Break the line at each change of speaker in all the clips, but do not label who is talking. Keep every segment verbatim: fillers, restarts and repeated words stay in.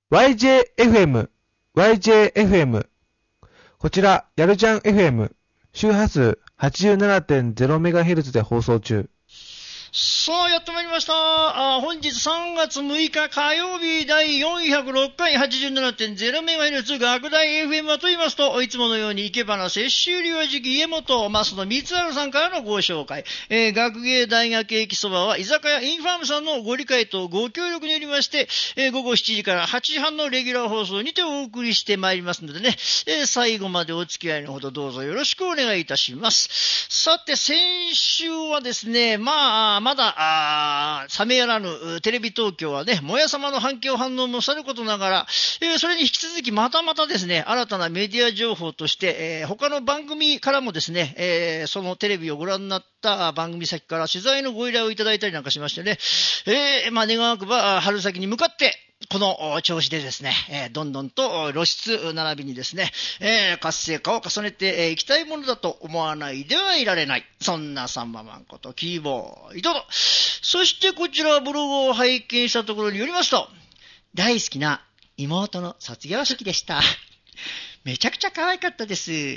ワイジェーエフエム、ワイジェーエフエム。こちら、やるじゃん エフエム、周波数 はちじゅうななてんゼロメガヘルツ で放送中。
さあ、やってまいりました。あ本日さんがつむいか火曜日だいよんひゃくろっかい はちじゅうななてんゼロメガヘルツ 学大 エフエム はと言いますと、いつものように生け花摂取領域家元増野光晴さんからのご紹介。えー、学芸大学駅そばは居酒屋インファームさんのご理解とご協力によりまして、えー、午後しちじからはちじはんのレギュラー放送にてお送りしてまいりますのでね、えー、最後までお付き合いのほどどうぞよろしくお願いいたします。さて、先週はですね、まあ、まだ、あ冷めやらぬテレビ東京はね、もや様の反響反応もさることながら、えー、それに引き続きまたまたですね、新たなメディア情報として、えー、他の番組からもですね、えー、そのテレビをご覧になった番組先から取材のご依頼をいただいたりなんかしましてね、えー、まあ、願わくば春先に向かって、この調子でですね、えー、どんどんと露出並びにですね、えー、活性化を重ねていきたいものだと思わないではいられない。そんなサンママンことキーボーイドと。そしてこちらブログを拝見したところによりますと、大好きな妹の卒業式でした。めちゃくちゃ可愛かったです。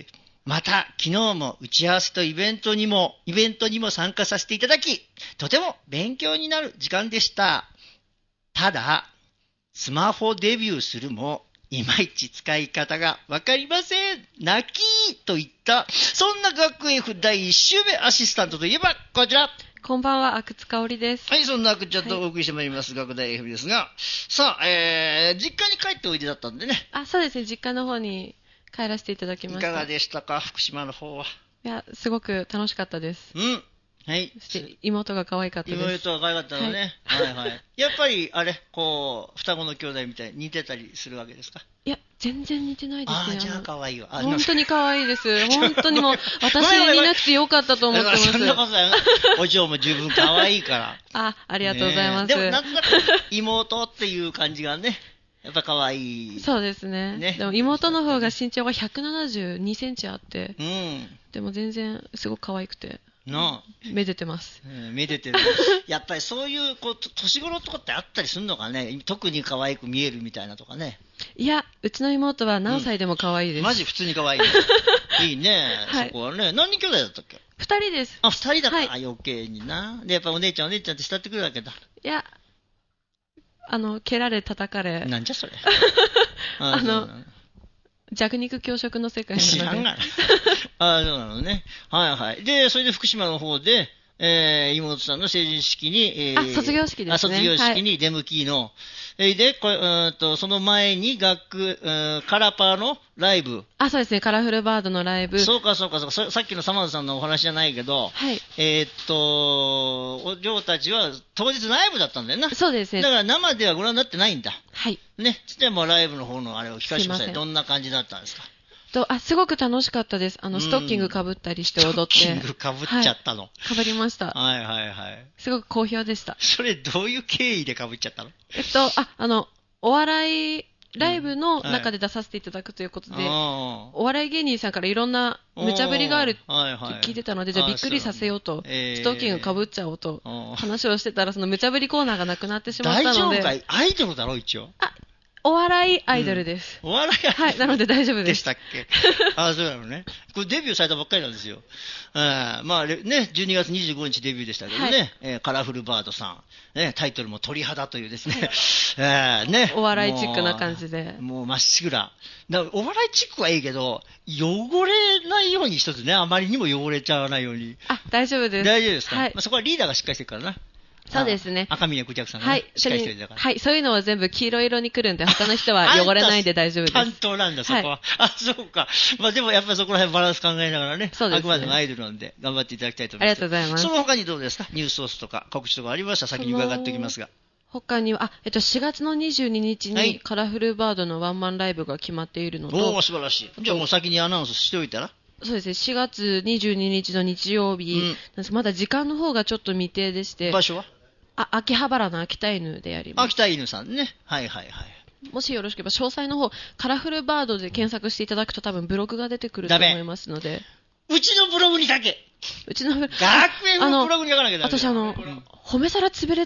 また昨日も打ち合わせとイベントにも、イベントにも参加させていただき、とても勉強になる時間でした。ただ、スマホデビューするもいまいち使い方がわかりません。泣きーといったそんな学 F だいいっ週目アシスタントといえばこちら。
こんばんは、阿久津香織です。
はい、そんな阿久ちゃんとお送りしてまいります、はい、学大 F ですが、さあ、えー、実家に帰っておいでだったんでね。
あ、そうですね、実家の方に帰らせていただきました。
いかがでしたか、福島の方は。
いや、すごく楽しかったです。
うん。はい。
そして妹が可愛かったです。
妹が可愛かったのね。はい、はい、はい。やっぱり、あれ、こう、双子の兄弟みたいに似てたりするわけですか？
いや、全然似てないですね。
ああ、じゃあ可愛いわ。
本当に可愛いです。本当にもう、私になくてよかったと思ってます。
そんなことない。お嬢も十分可愛いから。
あ、ありがとうございます。
でも、なんとなく妹っていう感じがね、やっぱ可愛い。
そうですね。ね、でも妹の方が身長がひゃくななじゅうにセンチあって、うん、でも全然すごく可愛くて。
なあ、
めでてます、
うん、めでてる。やっぱりそういうこう年頃とかってあったりするのかね。特に可愛く見えるみたいなとかね。
いや、うちの妹は何歳でも可愛いです、
うん、マジ普通に可愛いいいね、はい、そこはね。何人兄弟だったっけ？
二人です。
あ、二人だった、はい、余計にな。でやっぱお姉ちゃんお姉ちゃんって慕ってくるわけだ。
いや、あの蹴られ叩かれ、
なんじゃそれ。
あの弱肉強食の世界なので。
知らんがな。ああ、そうなのね。はいはい。で、それで福島の方で、えー、妹さんの成人式に、
えー、あ、卒業式ですね。
あ、卒業式に出向きの、はい、で、これ、うんと、その前に学、うん、カラパーのライブ。
あ、そうですね。カラフルバードのライブ。
そうかそうかそうか。さっきのサマーズさんのお話じゃないけど、はい。えー、っと、お嬢たちは当日ライブだったんだよな。
そうですね。
だから生ではご覧になってないんだ。
はい。
ね。つってもライブの方のあれを聞かせてください。どんな感じだったんですか？
とあすごく楽しかったです。あのストッキングかぶったりして踊って。
ストッキングかぶっちゃったの。
はい、かぶりました。
はいはいはい。
すごく好評でした。
それどういう経緯でかぶっちゃったの？
えっと、あ、あの、お笑いライブの中で出させていただくということで、うんはい、お笑い芸人さんからいろんな無茶ぶりがあるって聞いてたので、じゃあびっくりさせようと、えー、ストッキングかぶっちゃおうと話をしてたら、その無茶ぶりコーナーがなくなってしまったので。
大丈夫かい？アイドルだろ一応。
あお笑いアイドルです。
うん、お笑いアイドル、
はい、なので大丈夫です。
でしたっけ？ああ、そうなのね。これデビューされたばっかりなんですよ。あまあね、じゅうにがつにじゅうごにちデビューでしたけどね、はいえー、カラフルバードさん、ね、タイトルも鳥肌というですね、えー、ね
お笑いチックな感じで。
もうまっしぐら。だお笑いチックはいいけど、汚れないように一つね、あまりにも汚れちゃわないように。
あ、大丈夫です。
大丈夫ですか？
はい、
まあ、そこはリーダーがしっかりしてるからな。
そうですね。
赤峰クジャクさんが、ね、
はい、
しっかりしてるんだから。
はい、そういうのは全部黄色色に来るんで、他の人は汚れないで大丈夫です。
担当なんだ、そこは。はい、あ、そうか。まあでもやっぱりそこら辺バランス考えながらね、
そうですね、
あくまでもアイドルなんで頑張っていただきたいと思います。
ありがとうございます。
その他にどうですか？ニュースソースとか告知とかありました？先に伺っておきますが。
他には、あ、えっと、しがつのにじゅうににちにカラフルバードのワンマンライブが決まっているのと。
おー、素晴らしい。じゃあもう先にアナウンスしておいたら？
そうですね、しがつにじゅうににちの日曜日、うん、なんですまだ時間の方がちょっと未定でして。
場所は？
あ、秋葉原の秋田犬でやります。
秋田犬さんね。はいはいはい。
もしよろしければ詳細の方、カラフルバードで検索していただくと多分ブログが出てくると思いますので。
うちのブログに書け。
うちのブログ。
学園のブログに書かなきゃダメ。
私あの、うん、褒め皿つぶれ、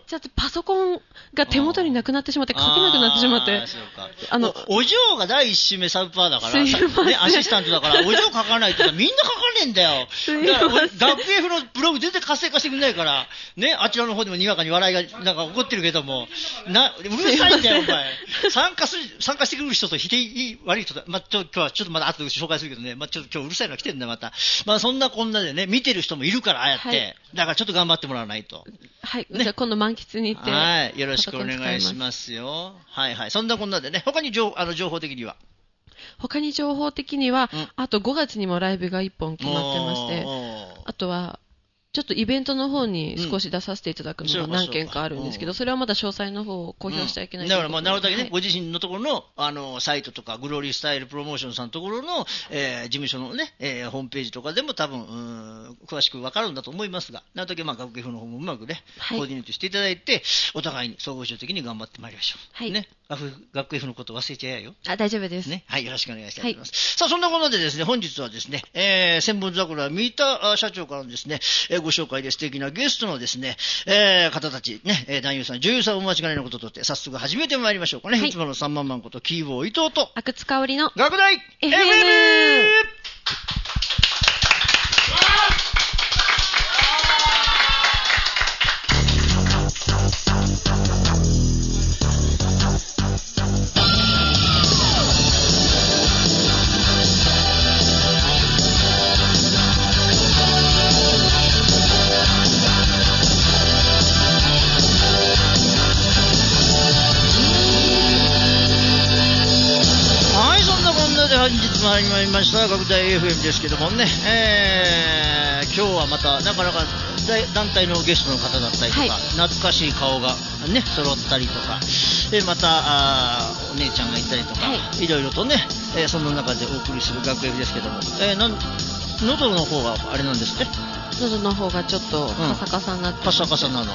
ちゃって、パソコンが手元になくなってしまって、書けなくなってしまって。
あの、お、お嬢が第一週目サブパーだから、ね、アシスタントだから、お嬢書かないとみんな書かねえんだよ。だから、学園のブログ全然活性化してくれないから、ね、あちらの方でもにわかに笑いがなんか起こってるけども、な、うるさいんだよ、お前。参加する、参加してくる人と否定悪い人と、まあ、ちょ、今日はちょっとまだ後で紹介するけどね、まあ、ちょっと今日うるさいのが来てるんだ、また。まあ、そんなこんなでね、見てる人もいるから、ああやって。はい、だからちょっと頑張ってもらわないと。
はい。ね、じゃあ今度満喫に行って。
はい。よろしくお願いしますよ。はいはい。そんなこんなでね、他に情あの情報的には
他に情報的には、うん、あとごがつにもライブがいっぽん決まってまして、あとは、ちょっとイベントの方に少し出させていただくのが何件かあるんですけど、うん、それはまだ詳細の方を公表しちゃいけない、うん、
だからまあなるほどね、はい、ご自身のところのあのサイトとかグローリースタイルプロモーションさんのところの、えー、事務所のね、えー、ホームページとかでも多分うん詳しく分かるんだと思いますが、なるときまあ学芸風の方もうまくね、はい、コーディネートしていただいてお互いに総合上的に頑張ってまいりましょう。はいね。学芸風のこと忘れちゃえよ。
あ、大丈夫です。
ね。はい、よろしくお願いしたいと思います。はい、さあ、そんなことでですね、本日はですね、えー、千本桜三田社長からのですね、えー、ご紹介で素敵なゲストのですね、えー、方たち、ね、えー、男優さん、女優さんお間違いないこととって、早速始めてまいりましょうかね。はい、いつもの三万万こと、キーボー伊藤と、
阿久津香織の、
学大 エフエム! 始まりました学大 エフエム ですけどもね、えー、今日はまたなかなか団体のゲストの方だったりとか、はい、懐かしい顔がね揃ったりとか、でまたあお姉ちゃんがいたりとか、はい、いろいろとね、えー、その中でお送りする学 F ですけども、えー、なん喉の方があれなんですって。
喉の方がちょっとカサカサになって、うん、
カサカサなの、はい、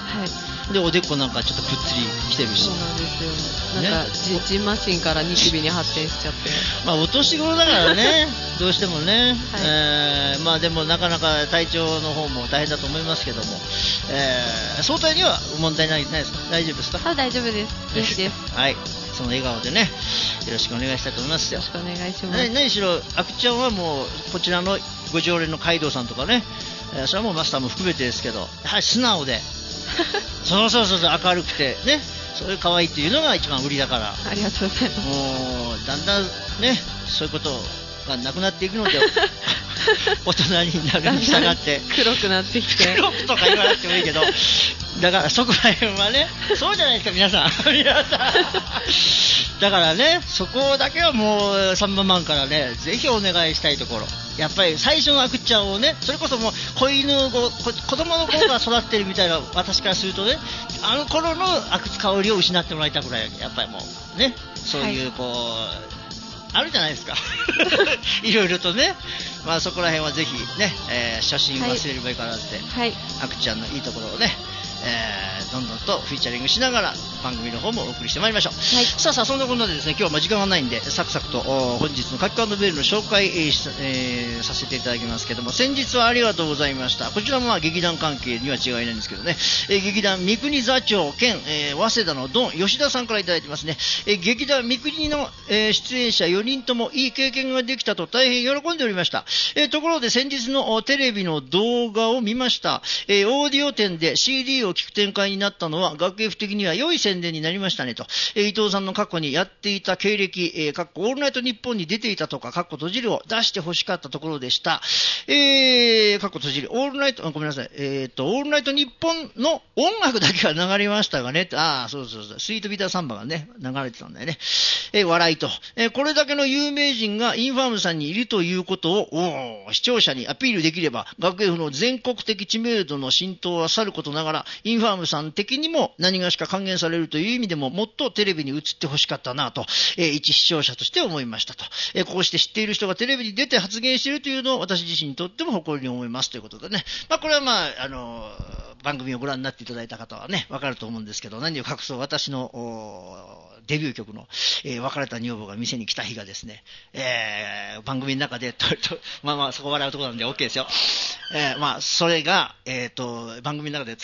でおでこなんかちょっとぷっつりきてるし、
そうなんですよ、なんか、ね、ジンマシンからニキビに発展しちゃって、
まあお年頃だからねどうしてもね、はい、えー、まあでもなかなか体調の方も大変だと思いますけども、えー、相対には問題ない、ないですか？大丈夫ですか？
あ、大丈夫です。元気です。
はい、その笑顔でねよろしくお願いしたいと思いますよ。
よろしくお願いします。
何しろあくちゃんはもうこちらのご常連の街道さんとかね、えー、それはもうマスターも含めてですけど、やはり素直でそうそうそうそう明るくてね、そういう可愛いっていうのが一番売りだから。
ありがとうございます。
もうだんだんねそういうことがなくなっていくので大人になるに従って
黒くなってきて
黒くとか言わなくてもいいけどだからそこら辺はねそうじゃないですか皆さん皆さんだからねそこだけはもうさんまんまんからねぜひお願いしたいところ、やっぱり最初のアクちゃんをね、それこそもう子犬を子供の頃から育ってるみたいな私からするとね、あの頃の阿久津香織を失ってもらいたくない、やっぱりもうねそういうこう、はい、あるじゃないですかいろいろとね、まあそこら辺はぜひね、えー、初心忘れるばいいかなって、はい、アクちゃんのいいところをね、えー、どんどんとフィーチャリングしながら番組の方もお送りしてまいりましょう。はい、さあさあそんなことでですね、今日はまあ時間がないんでサクサクと本日の書き込んだメールの紹介、えーえー、させていただきますけども、先日はありがとうございました。こちらもまあ劇団関係には違いないんですけどね、えー、劇団三国座長兼、えー、早稲田のドン吉田さんからいただいてますね。えー、劇団三国の、えー、出演者よにんともいい経験ができたと大変喜んでおりました。えー、ところで先日のテレビの動画を見ました。えー、オーディオ店で シーディー を聞く展開になったのは学芸的には良い宣伝になりましたねと、えー、伊藤さんの過去にやっていた経歴、えー、かっこオールナイトニッポンに出ていたとかかっこ閉じるを出してほしかったところでした。えー、かっこ閉じるオールナイトごめんなさい、えー、とオールナイトニッポンの音楽だけは流れましたがね、ああそうそうそう、スイートビターサンバがね流れてたんだよね。えー、笑いと、えー、これだけの有名人がインファームさんにいるということを視聴者にアピールできれば学芸府の全国的知名度の浸透はさることながらインファームさん的にも何がしか還元されるという意味でももっとテレビに映ってほしかったなと、えー、一視聴者として思いましたと、えー、こうして知っている人がテレビに出て発言しているというのを私自身にとっても誇りに思いますということでね、まあ、これはまあ、あのー、番組をご覧になっていただいた方はねわかると思うんですけど、何を隠そう私のデビュー曲の、えー、別れた女房が店に来た日がですね、えー、番組の中でととまあまあそこ笑うところなんで OK ですよ、えー、まあそれが、えー、と番組の中で使われたわけ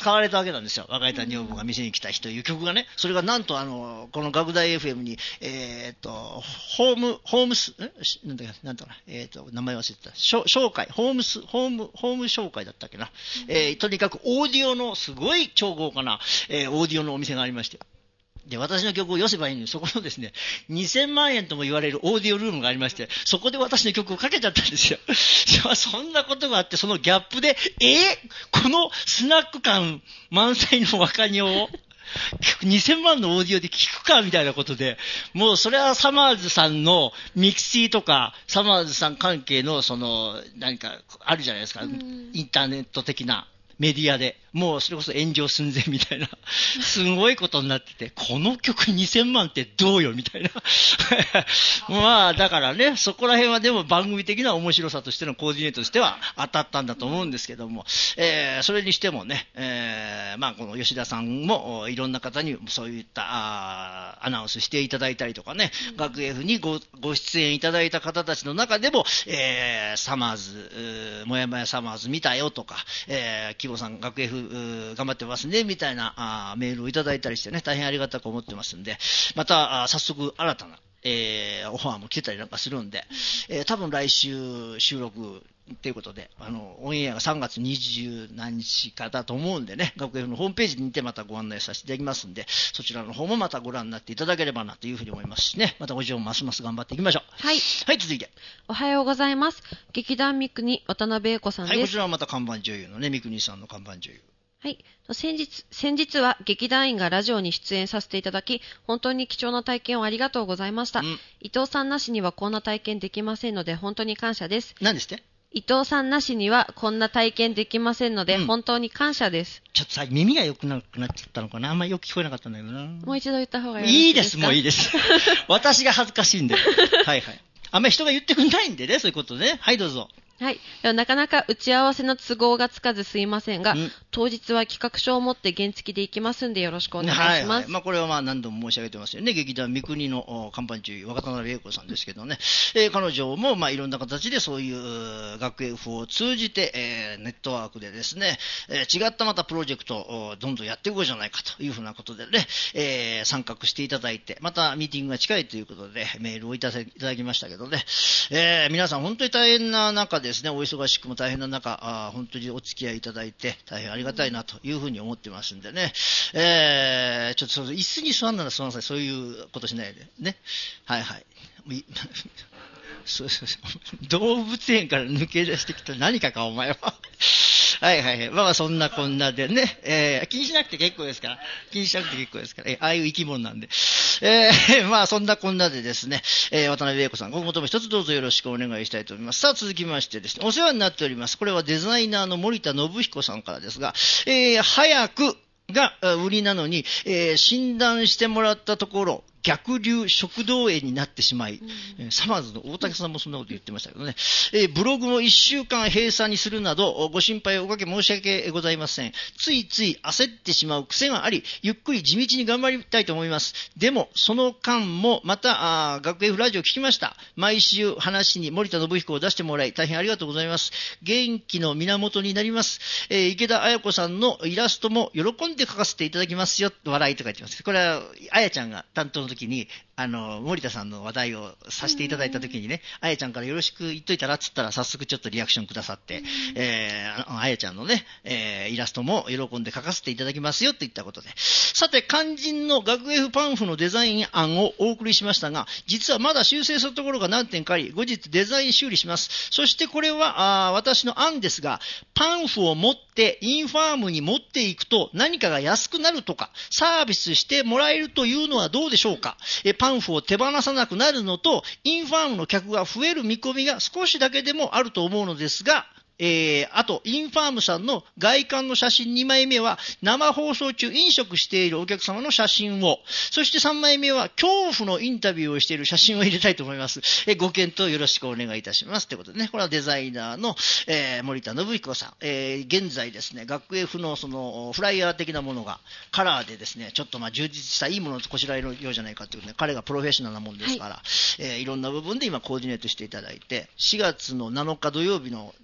けたんですよ。別れた女房が店に来た日という曲がね、それがなんとあの、この学大 エフエム に、えー、っと、ホーム、ホームス、えなんだっけ、なんだかな、えー、っと、名前忘れてた。紹介、ホームス、ホーム、ホーム紹介だったっけな。えー、とにかくオーディオのすごい超豪華な、えー、オーディオのお店がありまして。で、私の曲を寄せばいいのに、そこのですね、にせんまんえんとも言われるオーディオルームがありまして、そこで私の曲をかけちゃったんですよ。そんなことがあって、そのギャップで、えー、このスナック感満載の若女を、にせんまんのオーディオで聞くかみたいなことで、もうそれはサマーズさんのミキシーとか、サマーズさん関係のその、何かあるじゃないですか、インターネット的な。メディアで、もうそれこそ炎上寸前みたいな、すごいことになってて、この曲にせんまんってどうよみたいな。まあ、だからね、そこら辺はでも番組的な面白さとしてのコーディネートとしては当たったんだと思うんですけども、えー、それにしてもね、えー、まあ、この吉田さんもいろんな方にそういったあアナウンスしていただいたりとかね、うん、学 F に ご, ご出演いただいた方たちの中でも、えー、サマーズ、もやもやサマーズ見たよとか、えーさん、学 F 頑張ってますねみたいなあメールをいただいたりしてね、大変ありがたく思ってますんで、また早速新たな、えー、オファーも来てたりなんかするんで、えー、多分来週収録ということで、あのオンエアがさんがつにじゅうなんにちかだと思うんでね、学 F のホームページにてまたご案内させていただきますんで、そちらの方もまたご覧になっていただければなというふうに思いますしね、またご自分もますます頑張っていきましょう。
はい。
はい、続いて。
おはようございます。劇団三国渡辺栄子さんです。
はい、こちらはまた看板女優のね、三国さんの看板女優。
はい。先日、先日は劇団員がラジオに出演させていただき、本当に貴重な体験をありがとうございました。うん、伊藤さんなしにはこんな体験できませんので、本当に感謝です。
何ですって？
伊藤さんなしにはこんな体験できませんので、うん、本当に感謝です。
ちょっとさ、耳が良くなくなっちゃったのかな。あんまりよく聞こえなかったんだけどな。
もう一度言った方がいいですか？
いいです、もういいです。私が恥ずかしいんで。はいはい。あんまり人が言ってくんないんでね、そういうことね。はい、どうぞ。
はい。ではなかなか打ち合わせの都合がつかずすいませんが、うん、当日は企画書を持って原付で行きますんでよろしくお願いします。はいはい、
まあ、これはまあ何度も申し上げてますよね。劇団三国の看板女優、若田辺栄子さんですけどね。えー、彼女もまあいろんな形でそういう学 F を通じて、えー、ネットワークでですね、えー、違ったまたプロジェクトをどんどんやっていこうじゃないかというふうなことでね、えー、参画していただいて、またミーティングが近いということでメールをいただきましたけどね、えー、皆さん本当に大変な中ですね、お忙しくも大変な中、あ本当にお付き合いいただいて大変ありがたいなというふうに思ってますんでね、えー、ちょっとその椅子に座んならすみません、そういうことしないでね。はいはい。そうそうそう、動物園から抜け出してきた何かかお前は。はいはいはい。まあそんなこんなでね、えー、気にしなくて結構ですから、気にしなくて結構ですから、えー、ああいう生き物なんで。えー、まあそんなこんなでですね、えー、渡辺栄子さん、今後とも一つどうぞよろしくお願いしたいと思います。さあ続きましてですね、お世話になっております。これはデザイナーの森田信彦さんからですが、えー、早くが売りなのに、えー、診断してもらったところ、逆流食道炎になってしまい、うん、サマーズの大竹さんもそんなこと言ってましたけどね、えー、ブログもいっしゅうかん閉鎖にするなどご心配をおかけ申し訳ございません。ついつい焦ってしまう癖があり、ゆっくり地道に頑張りたいと思います。でもその間もまたあ学 F ラジオ聞きました。毎週話に森田信彦を出してもらい大変ありがとうございます。元気の源になります。えー、池田彩子さんのイラストも喜んで描かせていただきますよ、笑いとか言ってます。これは彩ちゃんが担当の時にあの森田さんの話題をさせていただいた時にね、あやちゃんからよろしく言っといたらっつったら早速ちょっとリアクションくださって、えー、あやちゃんのね、えー、イラストも喜んで描かせていただきますよといったことで、さて肝心の学 F パンフのデザイン案をお送りしましたが、実はまだ修正するところが何点かあり、後日デザイン修理します。そしてこれはあ私の案ですが、パンフを持ってインファームに持っていくと何かが安くなるとかサービスしてもらえるというのはどうでしょうか。えパンフを手放さなくなるのと、インファームの客が増える見込みが少しだけでもあると思うのですが、えー、あとインファームさんの外観の写真にまいめは生放送中飲食しているお客様の写真を、そしてさんまいめは恐怖のインタビューをしている写真を入れたいと思います。えー、ご検討よろしくお願いいたしますということでね、これはデザイナーの、えー、森田信彦さん、えー、現在ですね学 F のそのフライヤー的なものがカラーでですねちょっとまあ充実したいいものとこしらえるようじゃないかということで、彼がプロフェッショナルなもんですから、はい、えー、いろんな部分で今コーディネートしていただいて、しがつのなのか土曜日の中目黒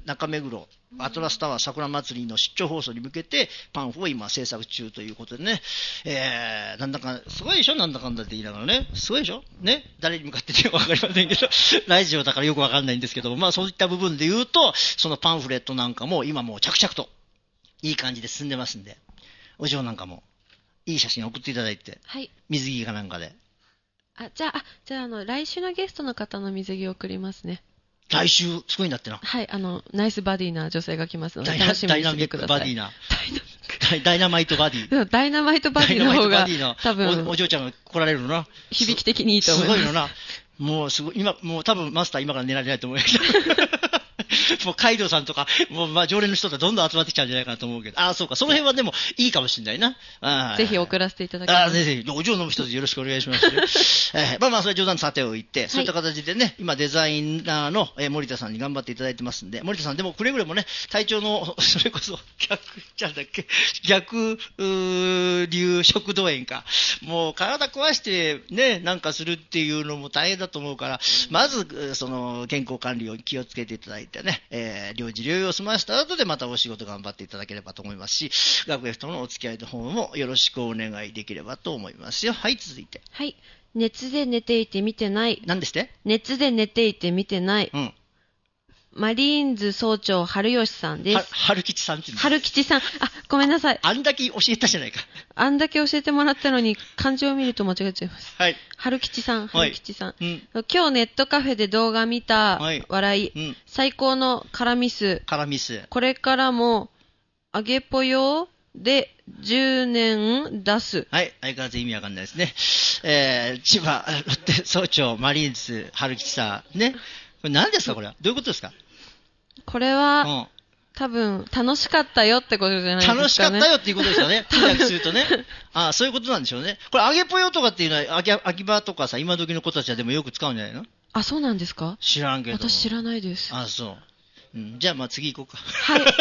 黒アトラスタワー桜祭りの出張放送に向けてパンフを今制作中ということでね、えー、なんだかすごいでしょ、なんだかんだって言いながらね、すごいでしょね、誰に向かってって分かりませんけどラジオだからよく分かんないんですけども、まあそういった部分で言うとそのパンフレットなんかも今もう着々といい感じで進んでますんで、お嬢なんかもいい写真送っていただいて、
はい、
水着かなんかで、
あ、じゃあ、あ、じゃあ、あの、来週のゲストの方の水着を送りますね。
来週、すごいんだってな。
はい、あの、ナイスバディな女性が来ますので、楽しみにしててください。
ダイナミックバディな。ダイナマイトバディ。
ダイナマイトバディの方が、多分
お、お嬢ちゃんが来られるのな。
響き的にいいと思います。
すごいのな。もう、すごい、今、もう多分マスター今から寝られないと思います。もうカイドウさんとか、もうまあ常連の人がどんどん集まってきちゃうんじゃないかなと思うけど、ああ、そうか、その辺はでもいいかもしれないな。あ
ぜひ送らせていただきます。
ああ、ぜひ、お嬢の一つよろしくお願いします、ね。えー、まあまあ、それは冗談さておいて、そういった形でね、はい、今デザイナーの、えー、森田さんに頑張っていただいてますんで、森田さんでもくれぐれもね、体調の、それこそ逆、じゃんだっけ、逆、流食道炎か。もう体壊してね、なんかするっていうのも大変だと思うから、まず、その、健康管理を気をつけていただいてね、えー、療治療養を済ませた後でまたお仕事頑張っていただければと思いますし、学園とのお付き合いの方もよろしくお願いできればと思いますよ。はい、続いて。
はい。熱で寝ていて見てない。
何ですって？
熱で寝ていて見てない。
うん。
マリーンズ総長春吉さんです。は、
春吉さんって言うんです。
春吉さん。あ、ごめんなさい。
あんだけ教えたじゃないか。
あんだけ教えてもらったのに漢字を見ると間違えちゃいます。
はい。
春吉さん、春吉さん。
はい、うん、
今日ネットカフェで動画見た笑い。はい、うん、最高のカラミス。
カラミス。
これからも、あげぽよでじゅうねん出す。
はい。相変わらず意味わかんないですね。えー、千葉、ロッテ総長、マリーンズ、春吉さん。ね。これ何ですかこれは。どういうことですか？
これは、うん、多分、楽しかったよってことじゃないですかね。
楽しかったよっていうことですよね。通訳するとね。ああ、そういうことなんでしょうね。これ、あげぽよとかっていうのは、秋葉とかさ、今時の子たちはでもよく使うんじゃないの？
あ、そうなんですか？
知らんけど。
私知らないです。
あ、そう。うん、じゃあ、まあ次行こうか。
はい。も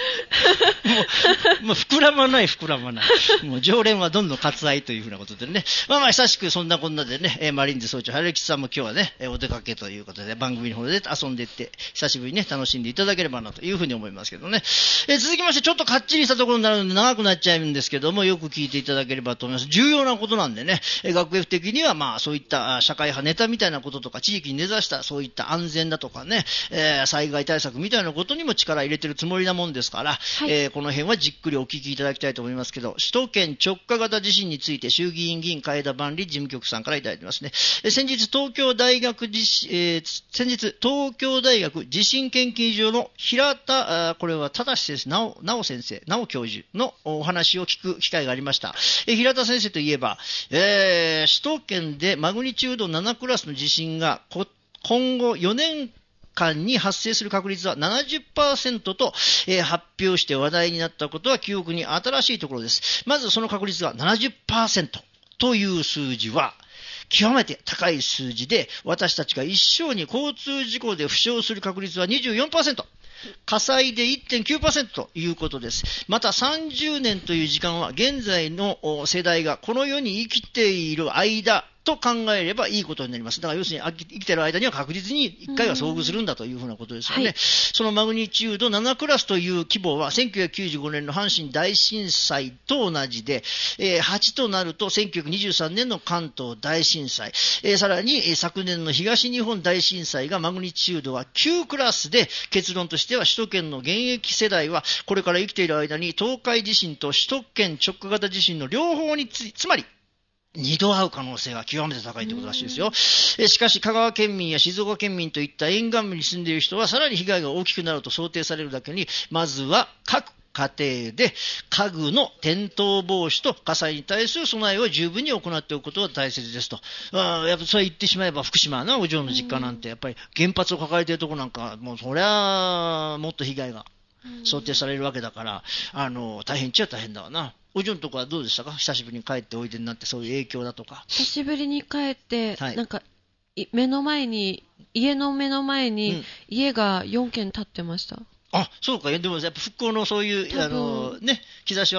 う、もう膨らまない、膨らまない。もう常連はどんどん割愛というふうなことでね。まあまあ、久しくそんなこんなでね、えー、マリーンズ総長、春吉さんも今日はね、えー、お出かけということで、番組の方で遊んでいって、久しぶりにね、楽しんでいただければなというふうに思いますけどね。えー、続きまして、ちょっとかっちりしたところになるので長くなっちゃうんですけども、よく聞いていただければと思います。重要なことなんでね、えー、学園的にはまあ、そういった社会派ネタみたいなこととか、地域に根ざしたそういった安全だとかね、えー、災害対策みたいなことにも力入れてるつもりなもんですから、はい、えー、この辺はじっくりお聞きいただきたいと思いますけど、首都圏直下型地震について衆議院議員海田万里事務局さんからいただいてますね。えー、先日東京大学地震、えー、先日東京大学地震研究所の平田、あこれは正先生、直直先生、直教授のお話を聞く機会がありました。えー、平田先生といえば、えー、首都圏でマグニチュードななクラスの地震が今後よねん間に発生する確率は ななじゅっパーセント と、えー、発表して話題になったことは記憶に新しいところです。まずその確率が ななじゅっパーセント という数字は極めて高い数字で、私たちが一生に交通事故で負傷する確率は にじゅうよんパーセント。火災で いってんきゅうパーセント ということです。またさんじゅうねんという時間は現在の世代がこの世に生きている間と考えればいいことになります。だから要するに生きている間には確実にいっかいは遭遇するんだというふうなことですよね。はい、そのマグニチュードななクラスという規模はせんきゅうひゃくきゅうじゅうごねんの阪神大震災と同じで、えー、はちとなるとせんきゅうひゃくにじゅうさんねんの関東大震災、えー、さらに、えー、昨年の東日本大震災がマグニチュードはきゅうクラスで、結論としては首都圏の現役世代はこれから生きている間に東海地震と首都圏直下型地震の両方につ、つまり二度会う可能性が極めて高いということらしいですよ。えしかし香川県民や静岡県民といった沿岸部に住んでいる人はさらに被害が大きくなると想定されるだけに、まずは各家庭で家具の転倒防止と火災に対する備えを十分に行っておくことが大切ですと。あやっぱそれ言ってしまえば福島のお嬢の実家なんてやっぱり原発を抱えているところなんかもうそりゃもっと被害が想定されるわけだから、あの大変っちゃ大変だわな。お嬢のとこはどうでしたか？久しぶりに帰っておいでになってそういう影響だとか。
久しぶりに帰って、はい、なんか目の前に家の目の前に、うん、家がよんけん建ってました。
あ、そうか。でもやっぱ復興のそういうあのね兆しは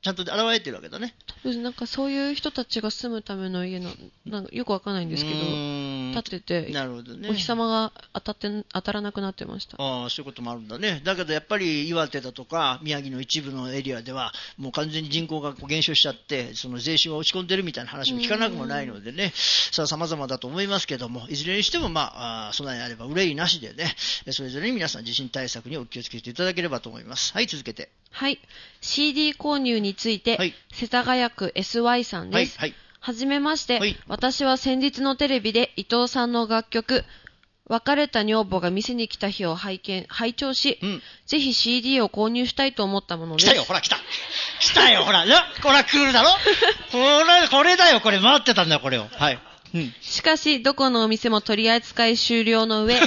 ちゃんと現れてるわけだね。
多分なんかそういう人たちが住むための家の、なんかよくわかんないんですけど、建ってて、
なるほどね、
お日様が当たって、当たらなくなってました。
ああ、そういうこともあるんだね。だけどやっぱり岩手だとか宮城の一部のエリアではもう完全に人口が減少しちゃって、その税収が落ち込んでるみたいな話も聞かなくもないのでね、さあ様々だと思いますけども、いずれにしてもまあ、あ備えあれば憂いなしでね、それぞれに皆さん地震対策にお気をつけていただければと思います。はい、続けて。
はい。シーディー 購入について、はい、世田谷区 エスワイ さんです。はい。はい、はじめまして、はい。私は先日のテレビで伊藤さんの楽曲、別れた女房が店に来た日を拝見、拝聴し、うん、ぜひ シーディー を購入したいと思ったものです。
来たよ、ほら来た。来たよ、ほら。な、ほらクールだろこれ、これだよ、これ。回ってたんだよ、これを。はい。
うん、しかし、どこのお店も取り扱い終了の上、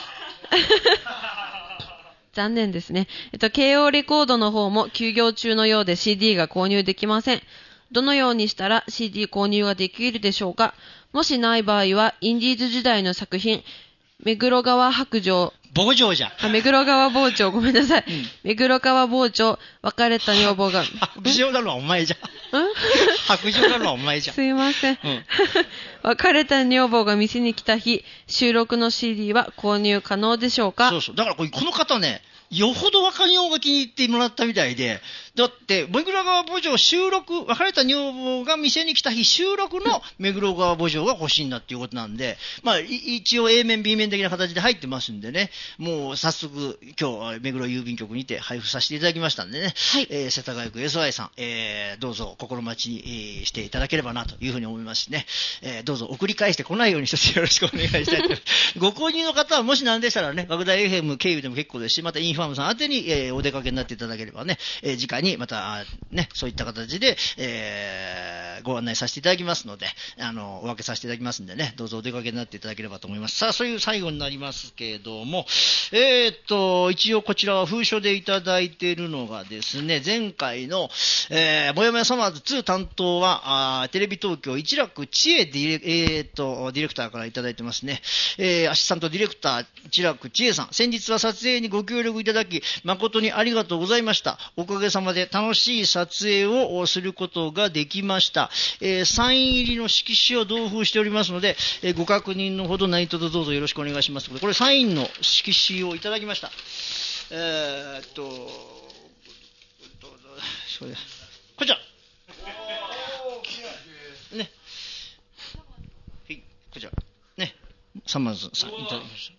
残念ですね。えっと、ケーオー レコードの方も休業中のようで シーディー が購入できません。どのようにしたら シーディー 購入ができるでしょうか。もしない場合は、インディーズ時代の作品、目黒川白状。
傍聴じゃん。
あ、目黒川傍聴、ごめんなさい。うん、目黒川傍聴、別れた女房が。
白状なのはお前じゃん。ん白状なのはお前じゃん。
すいません。うん、別れた女房が店に来た日、収録の シーディー は購入可能でしょうか。
そうそう。だからこの方ね、よほど若女が気に入ってもらったみたいで、だって、目黒川墓場収録、別れた女房が店に来た日収録の目黒川墓場が欲しいんだっていうことなんで、まあ、一応 A 面、B 面的な形で入ってますんでね、もう早速、今日、目黒郵便局にて配布させていただきましたんでね、はい、えー、世田谷区 エスワイ さん、えー、どうぞ心待ちに、えー、していただければなというふうに思いますしね、えー、どうぞ送り返してこないように一つよろしくお願いしたいと思います。ご購入の方はもしなんでしたらね、学大 エフエム 経由でも結構ですし、またインファームさん宛てに、えー、お出かけになっていただければね、えー、次回にまた、ね、そういった形で、えー、ご案内させていただきますので、あの、お分けさせていただきますんでね、どうぞお出かけになっていただければと思います。さあ、そういう最後になりますけども、えーっと、一応こちらは封書でいただいているのがですね、前回の、えー、もやもやサマーズツー担当は、あテレビ東京一楽知恵ディレ、えーっと、ディレクターからいただいてますね。えー、アシスタントディレクター一楽知恵さん、先日は撮影にご協力いただき、誠にありがとうございました。おかげさまで楽しい撮影をすることができました。えー、サイン入りの色紙を同封しておりますので、えー、ご確認のほど何卒どうぞよろしくお願いします。これサインの色紙をいただきました。えー、っと、それこちら。ね。はい、こちら。ね。サマーズさんいただきました。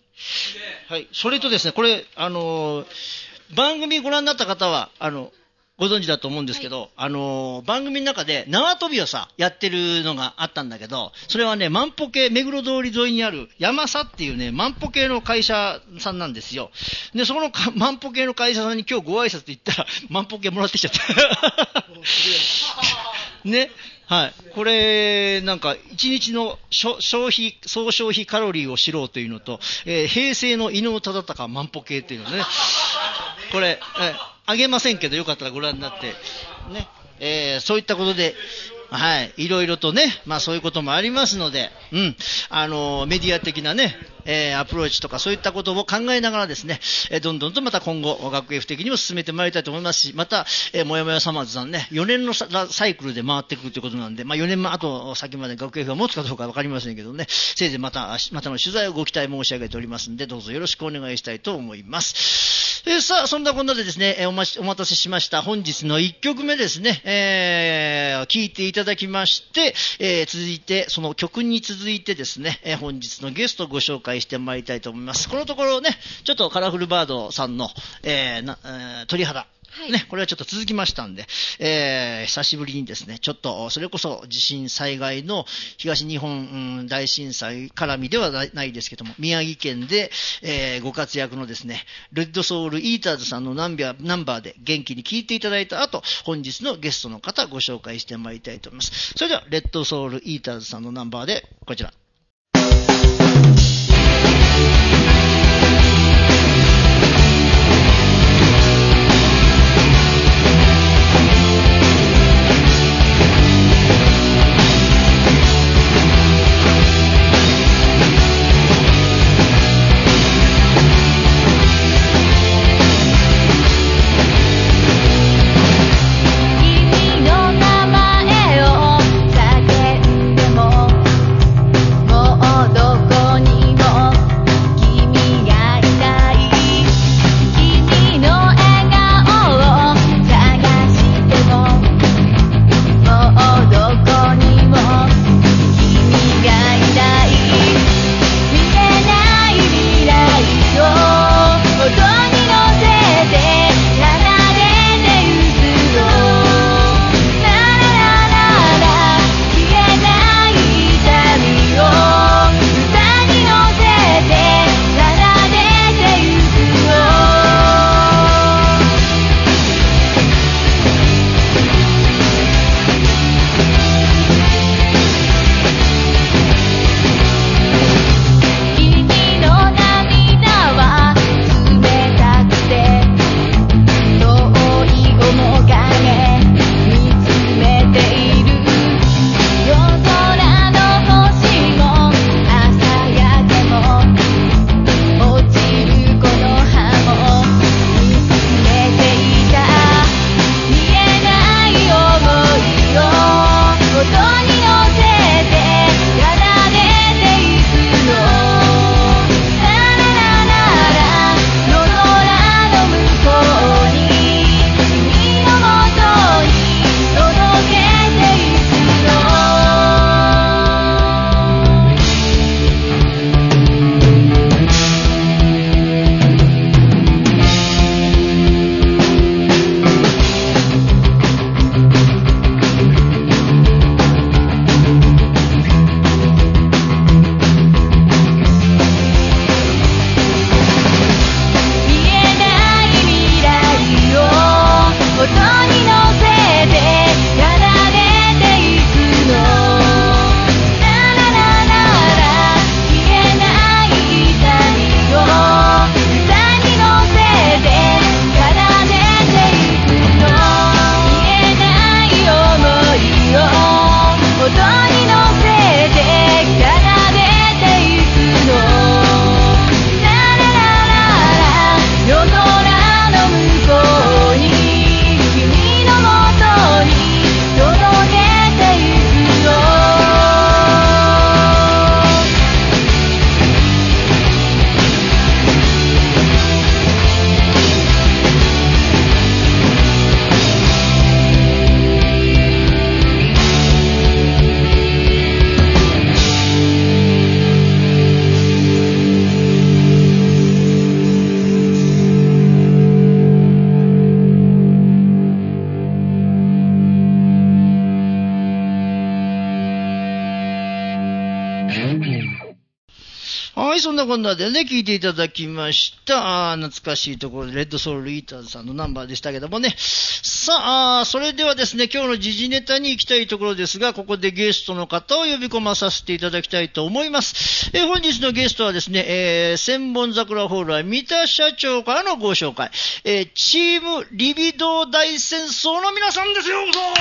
はい。それとですね、これ、あのー、番組ご覧になった方は、あの、ご存知だと思うんですけど、はい、あのー、番組の中で縄跳びをさ、やってるのがあったんだけど、それはね、万歩計、目黒通り沿いにある山佐っていうね、万歩計の会社さんなんですよ。で、そこの万歩計の会社さんに今日ご挨拶って言ったら、万歩計もらってきちゃった。ね。はい。これ、なんか、一日の消費、総消費カロリーを知ろうというのと、えー、平成の伊能忠敬万歩計っていうのね。これ、えー、あげませんけど、よかったらご覧になって、ね。えー、そういったことで、はい。いろいろとね、まあそういうこともありますので、うん。あの、メディア的なね、えー、アプローチとかそういったことを考えながらですね、えー、どんどんとまた今後、学園的にも進めてまいりたいと思いますし、また、えー、もやもやサマーズさんね、よねんのサイクルで回ってくるということなんで、まあよねんま、あと先まで学園が持つかどうかわかりませんけどね、せいぜいまた、またの取材をご期待申し上げておりますんで、どうぞよろしくお願いしたいと思います。えー、さあ、そんなこんなでですね、えー、お, まお待たせしました。本日のいっきょくめですね、えー、聞いていただきまして、えー、続いて、その曲に続いてですね、えー、本日のゲストをご紹介してまいりたいと思います。このところね、ちょっとカラフルバードさんの、えーなえー、鳥肌。はい、ね、これはちょっと続きましたんで、えー、久しぶりにですね、ちょっと、それこそ地震災害の東日本、うん、大震災絡みではないですけども、宮城県で、えー、ご活躍のですね、レッドソウルイーターズさんのナンバー、ナンバーで元気に聴いていただいた後、本日のゲストの方ご紹介してまいりたいと思います。それでは、レッドソウルイーターズさんのナンバーで、こちら。
君
はい、そんなこんなでね、聞いていただきました。あ懐かしいところで、レッドソウルイーターズさんのナンバーでしたけどもね。さあ、あそれではですね、今日の時事ネタに行きたいところですが、ここでゲストの方を呼び込まさせていただきたいと思います。えー、本日のゲストはですね、えー、千本桜ホールは三田社長からのご紹介、えー、チームリビドー大戦争の皆さんですよ。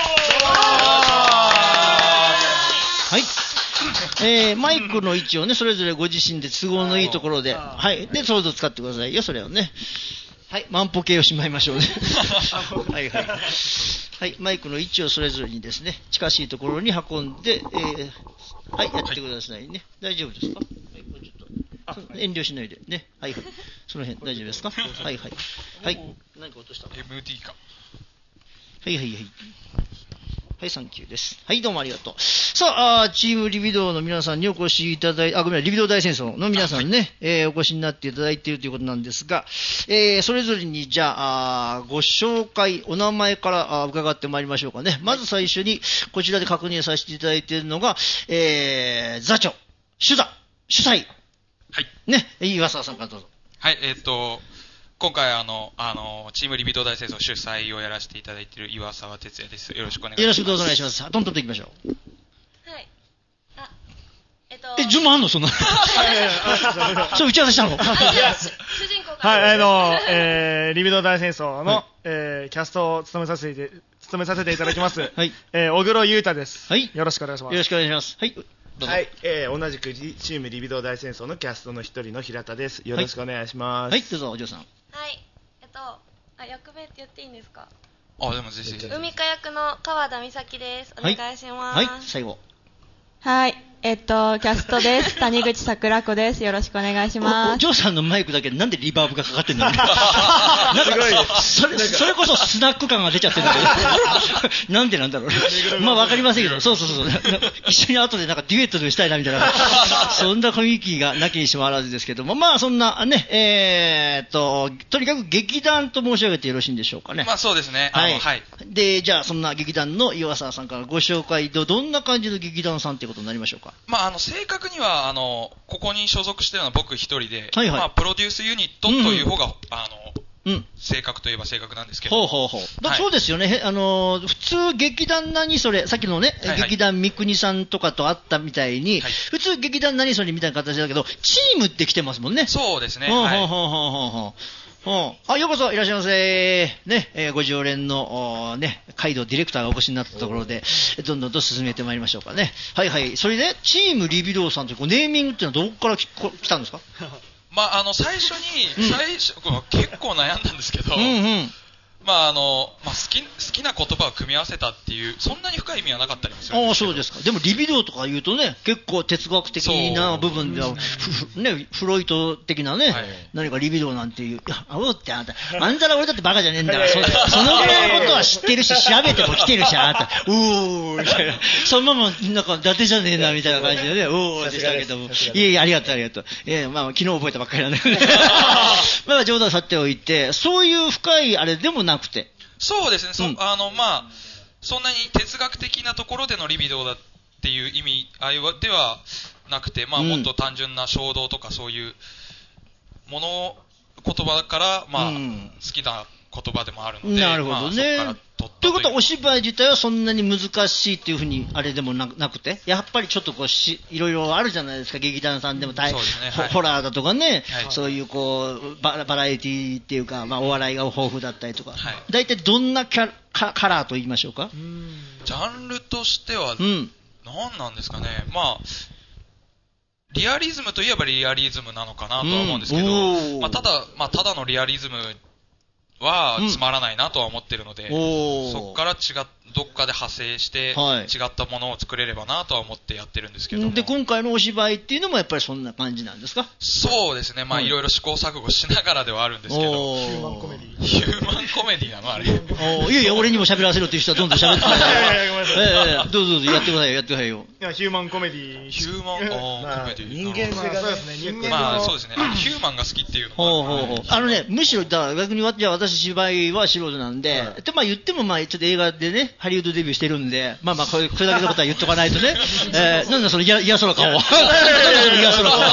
はい。えー、マイクの位置をね、それぞれご自身で都合のいいところで、はい。で、それぞれ使ってくださいよ、それをね。はい、万歩計をしまいましょうね。はいはい。はい、マイクの位置をそれぞれにですね、近しいところに運んで、えー、はい、やってくださいね。大丈夫ですか？はい、これちょっと遠慮しないでね。はいはい。その辺大丈夫ですか？はいはい。はい。何か落としたの？
エムディー か。
はいはいはい。はい、サンキューです。はい、どうもありがとう。さあ、あチームリビドーの皆さんにお越しいただいて、あ、ごめんなさい、リビドー大戦争の皆さんね、はい、えー、お越しになっていただいているということなんですが、えー、それぞれに、じゃあ、あご紹介、お名前からあ伺ってまいりましょうかね。まず最初に、こちらで確認させていただいているのが、えー、座長、主座、主催。
はい。
ね、岩沢さんからどうぞ。
はい、えー、っと、今回あの、あの、チームリビドー大戦争主催をやらせていただいている岩沢哲也です。よろしくお願いします。
よろしくどうぞお願いします。どんどんといきましょう。
はい。あ、えっと。
え、順番あんのそんな。そう、打ち合わせしたの主人
公から。
はい、あの、えー、リビドー大戦争の、はい、えー、キャストを務めさせて、務めさせていただきます。はい。えー、小黒優太です。はい。よろしくお願いします。
よろしくお願いします。はい。
はい、えー、同じくチームリビドー大戦争のキャストの一人の平田です。よろしくお願いします。
はい、はい、どうぞお嬢さん。
はい、えっと、あ、役名って言っていいんですか？
あ、でもぜひぜひ。
海香役の川田美咲です。お願いします。
はい、はい、最後。
はい、えっと、キャストです。谷口桜子です。よろしくお願いします。
お、お嬢さんのマイクだけなんでリバーブがかかってんだろうなんかそれ、それこそスナック感が出ちゃってるんだけど。なんでなんだろうまあわかりませんけど、そうそうそう。一緒に後でなんかデュエットでしたいなみたいな。そんな雰囲気がなきにしもあらずですけども、まあそんなね、えーっと、とにかく劇団と申し上げてよろしいんでしょうかね。
まあそうですね。
はい。はい、で、じゃあそんな劇団の岩沢さんからご紹介と、どんな感じの劇団さんっていうことになりましょうか。
まあ、あの正確にはあのここに所属しているのは僕一人で、
はいはい、
まあ、プロデュースユニットという方が、うん、あの、
うん、
正確といえば正確なんですけど、
ほうほうほう、だそうですよね、はい、あの普通劇団何それ、さっきのね、はいはい、劇団三國さんとかとあったみたいに、はい、普通劇団何それみたいな形だけど、チームって来てますもんね。
そうですね。
ほうほうほうほうほうほう。あ、ようこそいらっしゃいませ。ね、えー、ご常連の、ね、海道ディレクターがお越しになったところで、どんどんと進めてまいりましょうかね。はいはい。それで、チームリビドーさんってこうネーミングっていうのはどこからき来たんですか？
まあ、あの、最初に、最初、うん、結構悩んだんですけど、
うんうん、
まああのまあ、好き、好きな言葉を組み合わせたっていう、そんなに深い意味はなかったりもするんですけど。
ああ、そうですか。でもリビドーとか言うとね、結構哲学的な部分では、ね、フロイト的なね、はい、何かリビドーなんていう、いや、あおってあんた、あんたら俺だってバカじゃねえんだから、そ, そのぐらいのことは知ってるし、調べても来てるし、あなた、うーみたいな、そのまま、なんか、伊達じゃねえな、みたいな感じでね、おーでしたけども、いえいえ、ありがとう、ありがとう。えー、まあ、昨日覚えたばっかりなんだけど、まあ、冗談さっておいて、そういう深いあれでもなくて、
そうですね、そ、
うん、
あのまあ、そんなに哲学的なところでのリビドーだっていう意味合いではなくて、まあ、もっと単純な衝動とかそういうもの言葉から、まあ、うん、好きな言葉でもあるので、
なるほどね。まあ、と, ということはお芝居自体はそんなに難しいっていうふうにあれでも な, なくて、やっぱりちょっとこうしいろいろあるじゃないですか、劇団さんでも大、そうですね、はい、ホラーだとかね、はい、そういうこう バ, バラエティっていうか、まあ、お笑いが豊富だったりとか、はい、大体どんなキャカカラーと言いましょうか。うーん、
ジャンルとしては、うん、何なんですかね、まあリアリズムといえばリアリズムなのかなとは思うんですけど、うん、まあ、ただ、まあ、ただのリアリズムはつまらないなとは思ってるので、うん、そこから違っどっかで派生して違ったものを作れればなとは思ってやってるんですけども、
で今回のお芝居っていうのもやっぱりそんな感じなんですか？
そうですね、まあ、はい、いろいろ試行錯誤しながらではあるんですけど、
ヒューマンコメディ
ヒューマンコメディなのあれ
おいやいや俺にも喋らせろっていう人はどんどん喋ってください。いやいやごめんなさい、えー、どうぞどうぞやってくださいよやってくださいよ。
いやヒューマンコメディ
ヒューマンコメディ、
人間性が、
そうですね、人間
まあそうですね、ヒューマンが好きっていうの
ほうほうほう、あのね、むしろだから逆にじゃあ私芝居は素人なんで、はい、でまあ言ってもまあちょっと映画でねハリウッドデビューしてるんで、まあまあこれ、これだけのことは言っとかないとね、えー、なんだその嫌、嫌そうな顔。なんだその嫌そうな顔。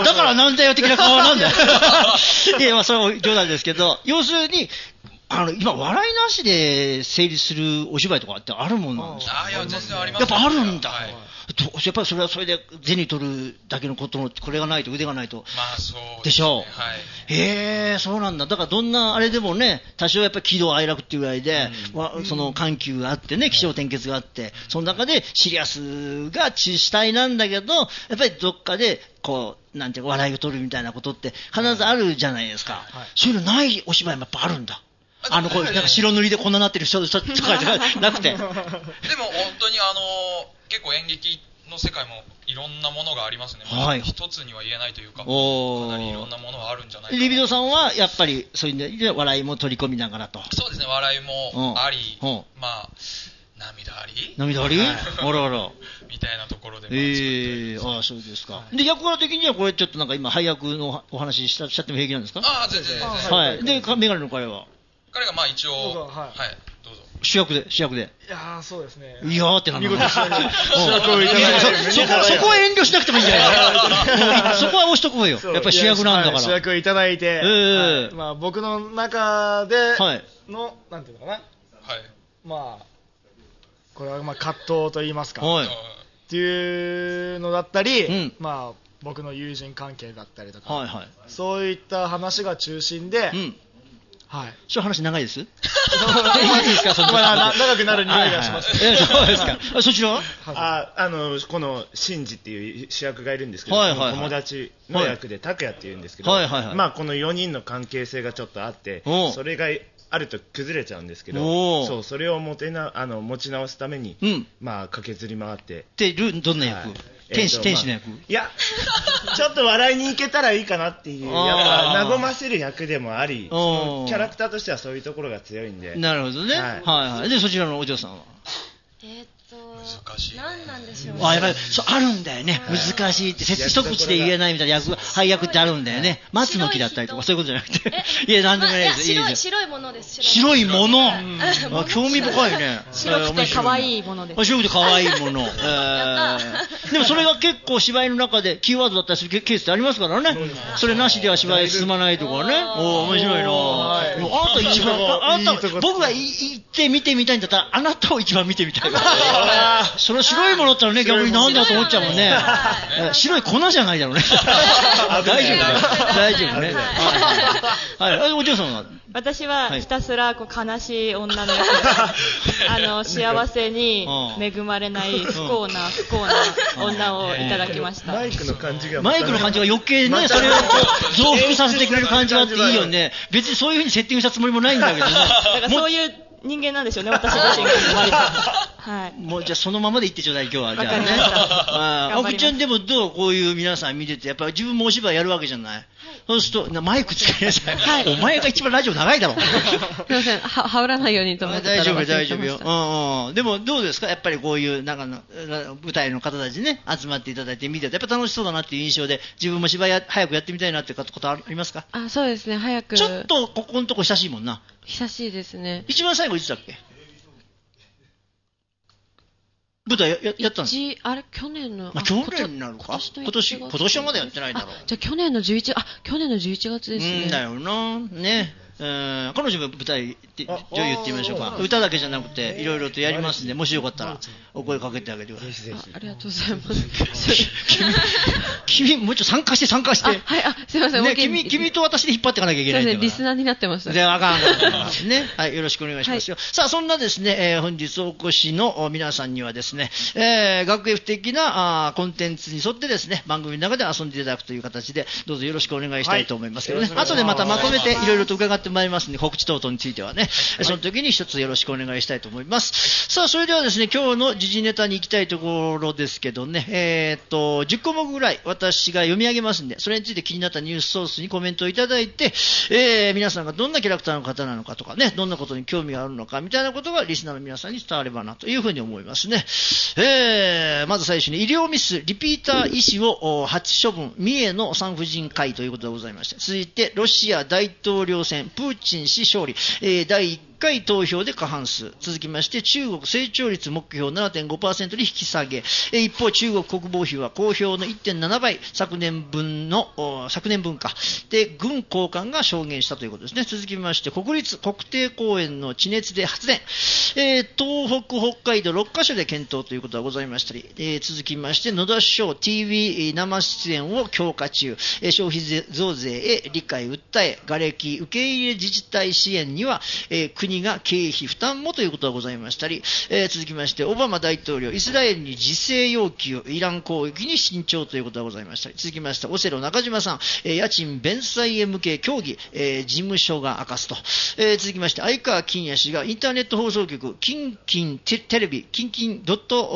だからなんだよ的な顔なんだよ。いや、まあ、それも冗談ですけど、要するに、あの、今、笑いなしで成立するお芝居とかってあるもんなんですか？
ああ、いや、全然あります。
やっぱあるんだ。
はい、
やっぱりそれはそれで銭取るだけのことの、これがないと腕がないと。
まあ、そうですね。
でしょう。
はい。
へえ、そうなんだ。だからどんなあれでもね、多少やっぱり喜怒哀楽っていうぐらいで、うん、その緩急があってね、起承転結があって、その中でシリアスが主体なんだけど、やっぱりどっかで、こう、なんていうか、笑いを取るみたいなことって必ずあるじゃないですか。はい、そういうのないお芝居もやっぱあるんだ。あの、こう、なんか白塗りでこんななってる人とかじゃなくて。でも
本当にあの、結構演劇の世界もいろんなものがありますね。はい。一つには言えないというか、かなりいろんなものがあるんじゃないかな。
リビドさんはやっぱりそういうで笑いも取り込みながらと。
そうですね、笑いもあり、うん、まあ、涙あり
涙あり、はい、あらあら。
みたいなところで。
ええー、ああ、そうですか。はい、で、役柄的にはこれちょっとなんか今、配役のお話ししちゃっても平気なんですか？
ああ、全然全然。
はい。で、メガネの彼は
彼がまあ一応、はい、はい、どうぞ。
主役で、主役で。
いやー、そうですね。
いやーってなんだ。
見事主役をいただいて。
そこ、そこは遠慮しなくてもいいんじゃないそこは押しとこうよ。やっぱ主役なんだから。
主役をいただいて、
えーはい、
まあ僕の中での、はい、なんていうのかな。はい。まあ、これはまあ葛藤と言いますか。はい。っていうのだったり、うん、まあ僕の友人関係だったりとか、はいはい、そういった話が中心で、うん、はい。
そういう話長いです？いい
ですか、その長くなる匂いがします。
え、そうですか。そちらは？
あ、あのこのシンジっていう主役がいるんですけど、はいはいはい、友達の役で拓也っていうんですけど、はいはいはい、まあこのよにんの関係性がちょっとあって、それがあると崩れちゃうんですけど、そうそれをもてなあの持ち直すために、うん、まあ駆けずり回って。
で、どんな役？はい、天使、えー天使の役、まあ、
いやちょっと笑いにいけたらいいかなっていうやっぱ和ませる役でもあり、そのキャラクターとしてはそういうところが強いんで。
なるほどね、はい、はいはい。でそちらのお嬢さんは
えー、っと
難しい。
何なんでしょうね。
あ、やっぱりそうあるんだよね、はい、難しいって一口で言えないみたいな役配役ってあるんだよね。松の木だったりとかそういうことじゃなくていや何でもないです、
まあ、いや白いものです。
白いもの、うん、あ興味深いね。
白くて可愛いものです。
白くて可愛いもの、えー、でもそれが結構芝居の中でキーワードだったりするケースってありますからね、うん、それなしでは芝居進まないとかね。おお面白いな、はい、あなた一番あなた僕が行って見てみたいんだったらあなたを一番見てみたいその白いものってのはね逆になんだと思っちゃうもんね。白い粉じゃないだろうね大丈夫大丈夫ね。はいはい。お嬢さんは？
私はひたすらこう悲しい女の役あの幸せに恵まれない不幸な不幸な女をいただきました。
マイクの感じが
マイクの感じが余計ねそれを増幅させてくれる感じがあっていいよね。別にそういう風にセッティングしたつもりもないんだけどね。だ
からそういう人間なんでしょうね、私自身が割と。はい。
もうじゃあそのままで言ってちょうだい今日は。じゃあね。あ奥ちゃんでもどうこういう皆さん見ててやっぱり自分もお芝居やるわけじゃない。はい、そうするとマイクつけなさい。はい。お前が一番ラジオ長いだろ。
すみません、は羽織らないようにと思ってたら
大丈夫大丈夫よ。うんうん。でもどうですかやっぱりこういうなんかの舞台の方たちね集まっていただいて見ててやっぱ楽しそうだなっていう印象で自分も芝居や早くやってみたいなってことありますか？
あ、そうですね早く。
ちょっとここのとこ親しいもんな。
久しいですね。
一番最後いつだっけ？舞台 や, や, やったんです
か？あれ去年の、
まあ、去年になるか今年今年はまだやってないだろう。
じゃあ去年のじゅういちあ去年のじゅういちがつですね。
うんだよなね。えー、彼女も舞台女優って言いましょうか。歌だけじゃなくていろいろとやりますんでもしよかったらお声かけてあげてください。
あ, ありがとうございます
君, 君もうちょっと参加して参加して。
あはいあすいません、ね、
君, 君と私で引っ張っていかなきゃいけないんだから。
リスナーになってました
であかんからねはいよろしくお願いしますよ、はい、さあそんなですね、えー、本日お越しの皆さんにはですね、えー、学園的なあコンテンツに沿ってですね番組の中で遊んでいただくという形でどうぞよろしくお願いしたいと思いますけどね、はい、後でまたまとめていろいろと伺ってまいりますので告知等々についてはね、はい、その時に一つよろしくお願いしたいと思います。さあそれではですね今日の時事ネタに行きたいところですけどね、えー、っとじゅっこもくぐらい私が読み上げますんでそれについて気になったニュースソースにコメントをいただいて、えー、皆さんがどんなキャラクターの方なのかとかねどんなことに興味があるのかみたいなことがリスナーの皆さんに伝わればなというふうに思いますね。えー、まず最初に医療ミスリピーター医師を初処分三重の産婦人科医ということでございまして、続いてロシア大統領選プーチン氏勝利、えー、だいいっかい投票で過半数。続きまして、中国成長率目標 ななてんごパーセント に引き下げ。一方、中国国防費は公表の いってんななばい、昨年分の、昨年分か。で、軍高官が証言したということですね。続きまして、国立国定公園の地熱で発電。えー、東北、北海道ろっかしょで検討ということがございましたり、えー、続きまして、野田首相 ティーブイ 生出演を強化中。えー、消費増税へ理解訴え、瓦礫受け入れ自治体支援には、えー、国が経費負担もということがございましたり、えー、続きまして、オバマ大統領、イスラエルに自制要求、イラン攻撃に慎重ということがございましたり、続きまして、オセロ中島さん、えー、家賃弁済へ向け協議、えー、事務所が明かすと。えー、続きまして、相川金也氏がインターネット放送局、キンキンテレビ、キンキン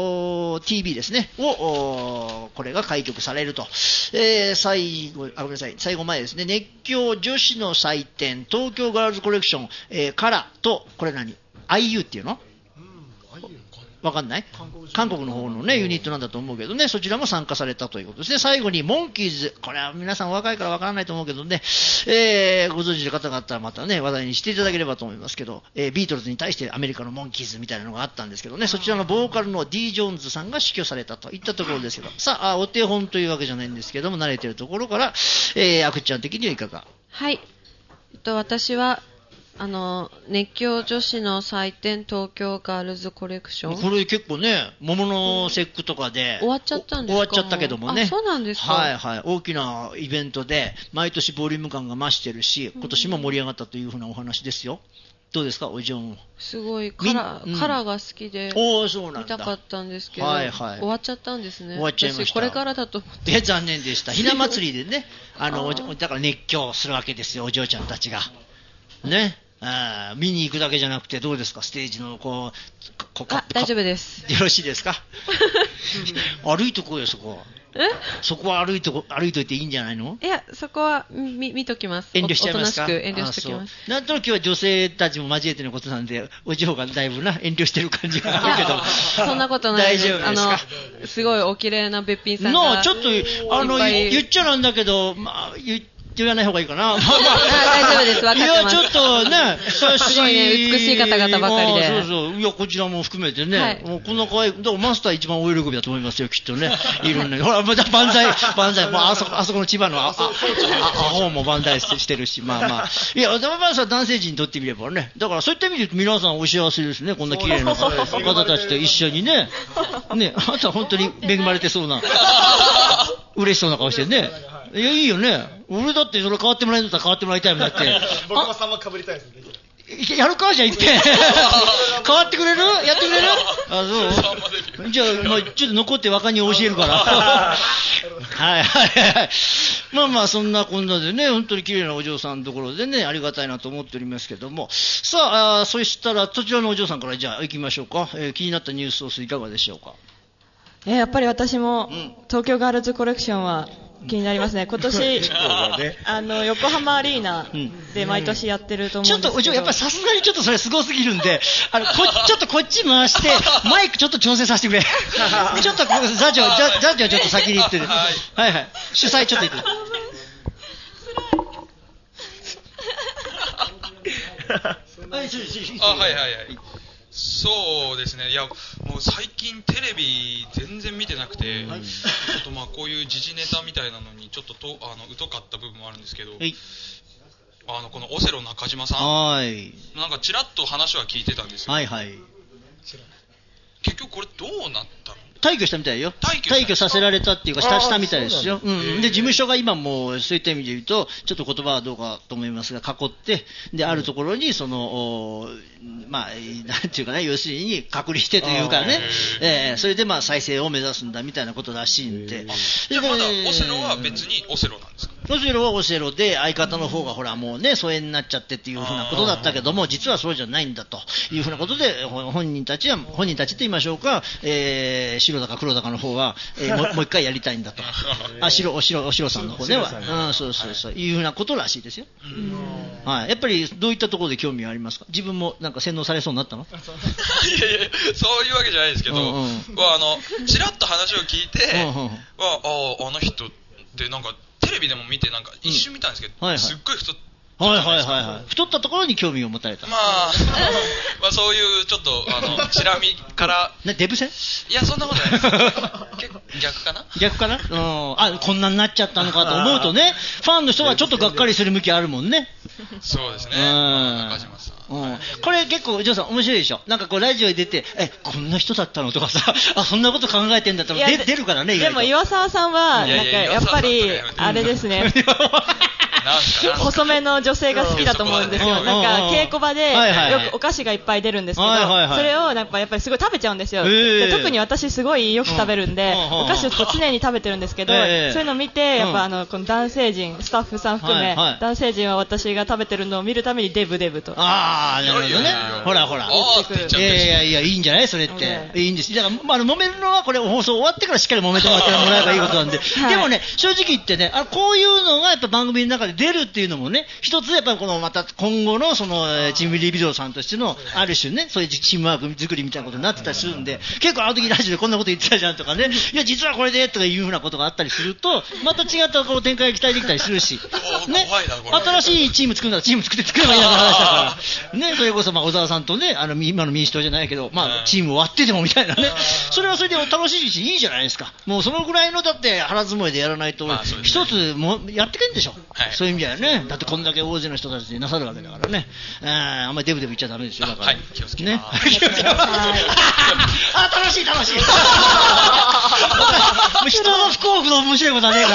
.tv ですね、を、これが開局されると。えー、最後、あ、ごめんなさい、最後前ですね、熱狂女子の祭典、東京ガールズコレクション、えー、からと、これ何 ?アイユー っていうのわかんない韓国の方のね、ユニットなんだと思うけどね、そちらも参加されたということですね。最後に、モンキーズ。これは皆さん若いからわからないと思うけどね、えー、ご存知の方々はまたね、話題にしていただければと思いますけど、えー、ビートルズに対してアメリカのモンキーズみたいなのがあったんですけどね、そちらのボーカルの D ジョーンズさんが死去されたといったところですけど、さあ、お手本というわけじゃないんですけども、慣れているところから、えー、あくちゃん的にはいかが？
はい。えっと、私は、あの熱狂女子の祭典東京ガールズコレクション、
これ結構ね、桃の節句とかで
終わっちゃったんですか？
終わっちゃったけどもね。
あ、そうなんですか。
はいはい、大きなイベントで毎年ボリューム感が増してるし、今年も盛り上がったというふうなお話ですよ。どうですか、お嬢も。
すごいカラー、うん、カラーが好きで見たかったんですけど、はいはい、終わっちゃったんですね。
終わっちゃいました。
私これからだと思って。
いや、残念でした。ひな祭りでね、あのだから熱狂するわけですよ、お嬢ちゃんたちがね。あ、見に行くだけじゃなくて、どうですか、ステージのこう、こ
あ、大丈夫です。
よろしいですか歩いとこうよ、そこ。
え
そこは歩いとこ、歩いといていいんじゃないの？
いや、そこは見、見ときます。
遠慮しちゃいますか？
おとなしく遠慮しておきます。
なんとなく今日は女性たちも交えてのことなんで、お嬢がだいぶな、遠慮してる感じがあるけど。
そんなことないです。
大丈夫ですか？
あの、すごいお綺麗なべっぴんさんが。
の、ちょっと、あの、言っちゃなんだけど、まあ、言っ言わない方がいいかな。まあまあ、
大丈夫です。分かってます。
いや、ちょっとね、
すごいね、美しい方々ばかりで。
そうそう。いや、こちらも含めてね、はい、もうこんな可愛い、だからマスター一番お喜びだと思いますよ、きっとね。いろんな、ほら、また万歳、万歳、もうあそこ、あそこの千葉のあ、あ、あ、アホも万歳してるし、まあまあ。いや、でもまあさ、男性陣にとってみればね、だからそういった意味で言うと皆さんお幸せですね、こんな綺麗な方たちと一緒にね。ね、あなた本当に恵まれてそうな、嬉しそうな顔してね。いや、いいよね。俺だってそれ変わってもらえるんだったら変わってもらいたいもんだって。
僕もさんまかぶりたいですね。
やるかじゃあいっぺん。変わってくれる？やってくれる？あ、そうじゃあ、まあ、ちょっと残って若に教えるから。はいはいはい。まあまあ、そんなこんなでね、本当に綺麗なお嬢さんのところでね、ありがたいなと思っておりますけども。さあ、あそしたら、そちらのお嬢さんからじゃあ行きましょうか。えー、気になったニュースをすいかがでしょうか。
えー、やっぱり私も、うん、東京ガールズコレクションは気になりますね。今年、あの、横浜アリーナで毎年やってると思うんですけど、
ちょっと、お嬢、やっぱりさすがにちょっとそれすごすぎるんで、あの、こちょっとこっち回して、マイクちょっと調整させてくれ。ちょっと、ザジョ、ザジョちょっと先に行って、はいはいはい。主催ちょっと行って。
はいはいはいはい。そうですね、いや、もう最近テレビ全然見てなくて、はい、ちょっとまあこういう時事ネタみたいなのにちょっととあの疎かった部分もあるんですけど、はい、あのこのオセロ中島さん、はい、なんかちらっと話は聞いてたんですよ。はいはい。結局これどうなったの？
退去したみたいよ。退去, 退去させられたっていうか、したしたみたいですよ。うん。で、事務所が今もう、そういった意味で言うと、ちょっと言葉はどうかと思いますが、囲って、で、あるところに、その、まあ、なんていうかね、要するに、隔離してというかね、えー、それでまあ、再生を目指すんだみたいなことらしいんで。
じゃあまだ、オセロは別にオセロなんですか？
オセロはオセロで、相方の方がほらもうね、疎遠になっちゃってっていうふうなことだったけども、実はそうじゃないんだというふうなことで、本人たちは、本人たちと言いましょうか、えー、白だか黒だかの方は、えー、も, もう一回やりたいんだと。あ、白、お白、お白さんの方では、うん、そうそうそう、はい、いうふうなことらしいですよ。はい。やっぱり、どういったところで興味ありますか？自分もなんか洗脳されそうになったの？い
やいや、そういうわけじゃないですけど、うんうん、あの、ちらっと話を聞いて、うんうん、ああ、あの人ってなんか、テレビでも見てなんか一瞬見たんですけど、うんはいはい、すっごい太
はいはいはいはい。太ったところに興味を持たれた。
まあ、まあそういうちょっと、あの、チラ見から。
ね、デブ戦？
いや、そんなことないです。結構逆かな
逆かなうん。あ、こんなになっちゃったのかと思うとね、ファンの人はちょっとがっかりする向きあるもんね。
そうですね。うん。中島さん。
うん、これ結構、ジョーさん面白いでしょ。なんかこうラジオに出て、え、こんな人だったのとかさ、あ、そんなこと考えてんだったら出るからね、意外と。
でも岩沢さんは、なんかやっぱり、あれですね。細めの女性が好きだと思うんですよ。なんか稽古場でよくお菓子がいっぱい出るんですけど、それをなんかやっぱりすごい食べちゃうんですよ。で特に私すごいよく食べるんで、お菓子を常に食べてるんですけど、そういうのを見てやっぱあのこの男性陣、スタッフさん含め男性陣は私が食べてるのを見るためにデブデブと。
ああ、なるほどね。ほらほら。いやいやいや、いいんじゃないそれって。いいんです。だからまあ揉めるのはこれ放送終わってからしっかり揉めてもらえばいいことなんで。でもね、正直言ってね、あこういうのがやっぱ番組の中で出るっていうのもね、一つやっぱりこのまた今後のそのチームリビドーさんとしてのある種ね、そういうチームワーク作りみたいなことになってたりするんで、結構あの時ラジオでこんなこと言ってたじゃんとかね、いや実はこれでとかいうふうなことがあったりすると、また違ったこう展開が期待できたりするし、ね、新しいチーム作るならチーム作って作ればいいだけの話だからね、それこそまあ小沢さんとね、あの今の民主党じゃないけど、まあチームを割ってでもみたいなね、それはそれで楽しいしいいじゃないですか。もうそのぐらいのだって腹積もりでやらないと一つもやってけんでしょ。そういう意味だよね。だってこんだけ大勢の人たちになさるわけだからね。あんまりデブデブ言っちゃダメですよ。だから。
はい、気をつけます。
ね、気をつけます。あ、楽しい楽しい。もう人の不幸の面白いことはねえから。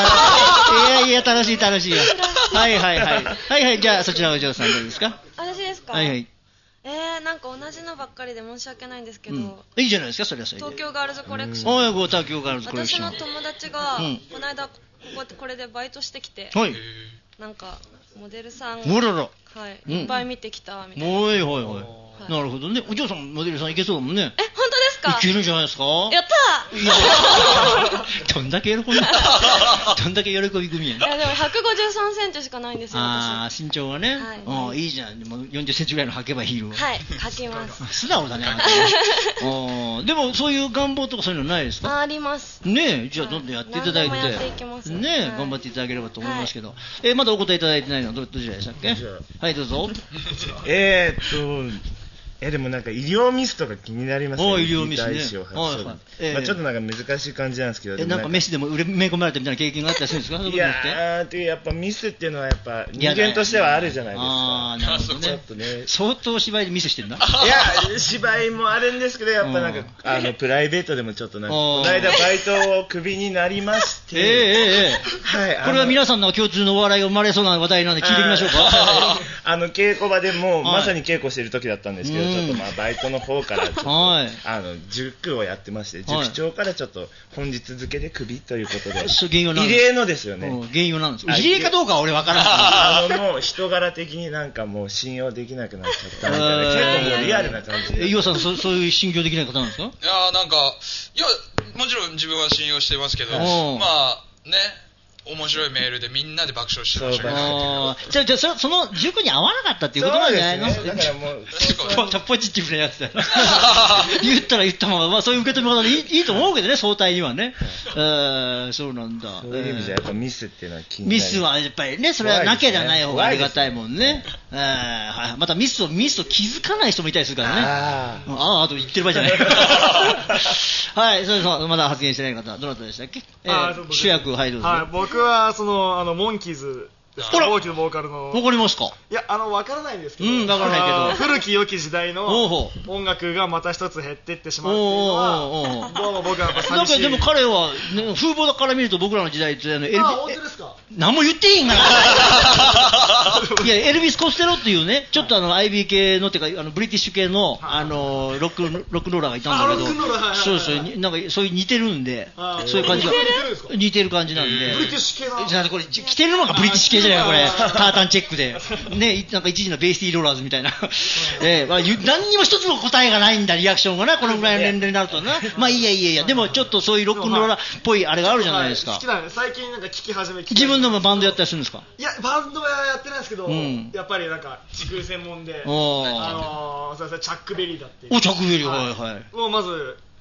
いやいや、楽しい楽しいよ。はいはいはい。はいはい、じゃあそちらお嬢さんどうですか？
私ですか？
はいはい。
えー、なんか同じのばっかりで申し訳ないんですけど、うん、
いいじゃないですか、それはそれで。
東京ガールズコレクション。
はい、東京ガールズコレクション。
私の友達が、うん、この間こここれでバイトしてきて、
はい、
なんかモデルさん
もらら、
はい、いっぱい見てきたみたいな。
はいはいはい。なるほどね。お嬢さんモデルさんいけそうだもんね。
え、本当ですか？
いけるんじゃないですか？
やったー。いや
どんだけ喜びどんだけ喜び組やね。
いやでもひゃくごじゅうさんセンチしかないんですよ。
ああ、身長がね。はい。あ、いいじゃん。でもよんじゅっセンチぐらいの履けばヒールを。
はい、履きます。
素直だね。あでもそういう願望とかそういうのないですか？
あります。
ねえ、じゃあどんどんやっていただいて。
やっていきます。
ねえ、頑張っていただければと思いますけど。え、まだお答えいただいてないのはどどちらでしたっけ？はい、どうぞ。
えーっと。えでもなんか医療ミスとか気になりますね。
医療ミスね。
はいはい。えー、まあちょっとなんか難しい感じなんですけど。
えなんかメスでも埋め込まれたみたいな経験があったりするんですか？
いやーってやっぱミスっていうのはやっぱ人間としてはあるじゃないですか。
ああなるほどね。ちょっとね。相当芝居でミスしてるな。い
や芝居もあるんですけどやっぱなんかあのプライベートでもちょっとなんかこの間バイトをクビになりまして。
ええええ。はい。これは皆さんの共通のお笑いが生まれそうな話題なんで聞いてみましょうか。
あの稽古場でもうまさに稽古してる時だったんですけどちょっとまあバイトの方からちょっと、はい、あの塾をやってまして、塾長からちょっと本日付でクビということで、はい、異例のですよね。
原因は何ですか？異例かどうかは俺分からない。
あのもう人柄的になんかもう信用できなくなっちゃったみたいな、結構もうリアルな感じで。
伊代さんそそういう信用できない方なんですか？い
やなんかいやもちろん自分は信用してますけど、まあね。面白いメールでみんなで爆笑してましたけど。
じゃあ、じゃあ、その塾に合わなかったっていうことなんじゃないの？
そうですね。だからもう、
ポジティブなやつだよ。言ったら言ったまま、まあそういう受け止め方でいい、いいと思うけどね、相対にはね。えー、そうなんだ。
そういう意味じゃやっぱミスっていうのは気になる。
ミスはやっぱりね、それはなければない方がありがたいもんね。えー、またミスを、ミスを気づかない人もいたりするからね。ああ、あと言ってる場合じゃない。はい、そうそう、まだ発言してない方、どなたでしたっけ？主役、はい、どうぞ。
僕はそのあのモンキーズですか、モンキーズボーカルの。
わかりますか？
いやあのわからないんですけど、
うんわからないけど、
古き良き時代の音楽がまた一つ減っていってしまうっていうのはどうも僕はやっぱ寂しい。
なんかでも彼は、ね、風貌から見ると僕らの時代ってあのエルビ
あ本当ですか？
何も言っていいんかな。いやエルビス・コステロっていうね、ちょっとあの アイビー 系のっていうかあのブリティッシュ系のあのロックロックローラーがいたんだけど、そうそうなんかそういう似てるんで、そういう感じが似てる感じなんで。
ブリティッシュ系な。
じゃあこれ着てるのがブリティッシュ系じゃないかこれ。タータンチェックでね、なんか一時のベイスティーローラーズみたいな。えーまあ、何にも一つの答えがないんだリアクションがなこのぐらいの年齢になるとな。まあいいやいいやいや、でもちょっとそういうロックンローラーっぽいあれがあるじゃないですか。
好きなんで最近なんか聞き始め。
自分でもバンドやったりするんですか？
いやバンドはやってないですけど、うん、やっぱりなんか地空専門で、あのー、それチャックベリーだっていう。
おチャックベリーはいはい。
をまず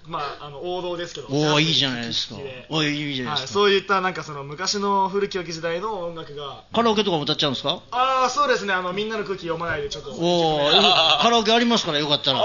まあ、あの王道ですけど、
おーいいじゃないですか。おいいじゃないですか。
はい、そういったなんかその昔の古き良き時代の音楽が。
カラオケとかも歌っちゃうんですか？
ああ、そうですね。あのみんなの空気読まないでちょっと。
おお、カラオケありますからよかったら。
あ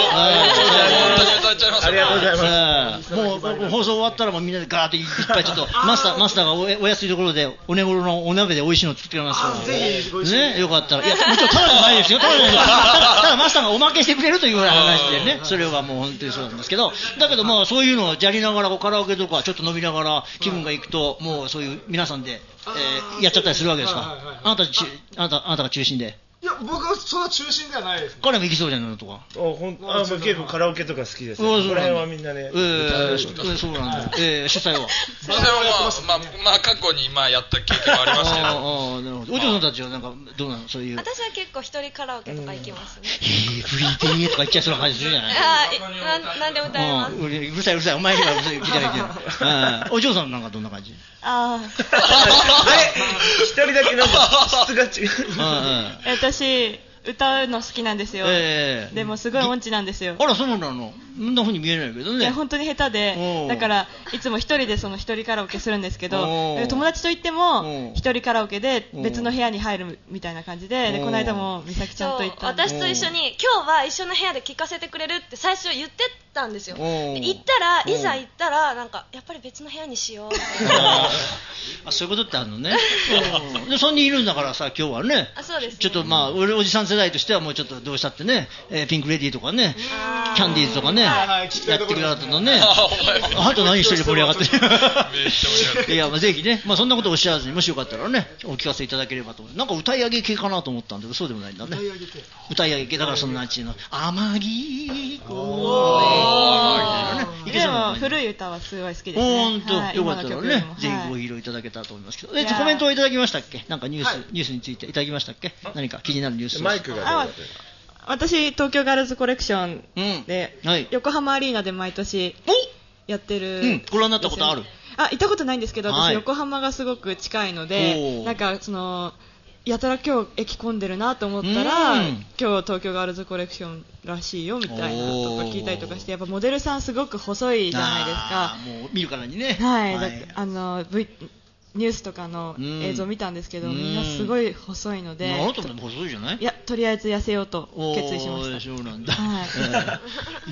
りがとうございます。
もう放送終わったらもうみんなでガーッといっぱいちょっとマスターマスターが お, お安いところでお値頃のお鍋で美味しいの作ってくれますから。
ぜひご一緒に
ね、よかったら。いやもちろんただじゃないですよ。ただじゃないです。ただマスターがおまけしてくれるという話でね。それはもう本当にそうなんですけど。だけどまあそういうのをやりながらカラオケとかちょっと飲みながら気分がいくともうそういう皆さんで、えー、やっちゃったりするわけですか。あなたちあなたあなたが中心で。
いや僕はそんな中心ではないです、ね。
彼も行きそうじゃないのとか。
あほんあもう結構カラオケとか好きです、ね。この辺はみんなね。
えー、そうなんだ。えー、主催は。
主催はまあまあまあ過去にまあやった経験はありますけど。ああなるほど。
お嬢さんたちはなんかどうなのそういう。
私は結構一人カラオケとか行きますね。
えー、フリーペイとか言っちゃいそうな感じするじゃない。
ああななんで歌います。
うるさいうるさいお前にはうるさい聞いてないけど。お嬢さんなんかどんな感じ。
ああ。
一人だけなんか質が違う。
私。歌うの好きなんですよ、えー、でもすごい音痴なんですよ。
あらそうなの。そんな風に見えないけどね。
いや本当に下手でだからいつも一人でその一人カラオケするんですけど友達と行っても一人カラオケで別の部屋に入るみたいな感じ で, でこの間も美咲ちゃんと行ったんで
私と一緒に今日は一緒の部屋で聴かせてくれるって最初言ってたんですよ。で行ったらいざ行ったらなんかやっぱり別の部屋にしようみたいな
あそういうことってあるのねでそんにいるんだからさ今日はね。
あそうですね。
ちょっとまあ俺おじさん世代としてはもうちょっとどうしたってね、えー、ピンクレディーとかねキャンディーズとかねやってくれたのね。あと何一人で盛り上がってるいや、まあ、ぜひね、まあ、そんなことをおっしゃらずにもしよかったらねお聞かせいただければと思う。なんか歌い上げ系かなと思ったんだけどそうでもないんだね。歌い上げ系だからそんなちのあまりこ
うでも古い歌はすごい好きですね。
本当、はい、よかったらねぜひご披露いただけたらと思いますけど、えコメントをいただきましたっけ。なんかニュース、はい、ニュースについていただきましたっけ。何か気になるニュース。
マイクがどうだった。
私東京ガールズコレクションで、うんはい、横浜アリーナで毎年やってる、
うん、ご覧になったことある。
あ行ったことないんですけど私、はい、横浜がすごく近いのでなんかそのやたら今日駅混んでるなと思ったら、うん、今日東京ガールズコレクションらしいよみたいなとか聞いたりとかしてやっぱモデルさんすごく細いじゃないですか。
もう見るからにね。
はい、はい、あの vニュースとかの映像を見たんですけど、うん、みんなすごい細いので。
あなたも細いじゃない。
いやとりあえず痩せようと決意しました。
そうなんだ、はい、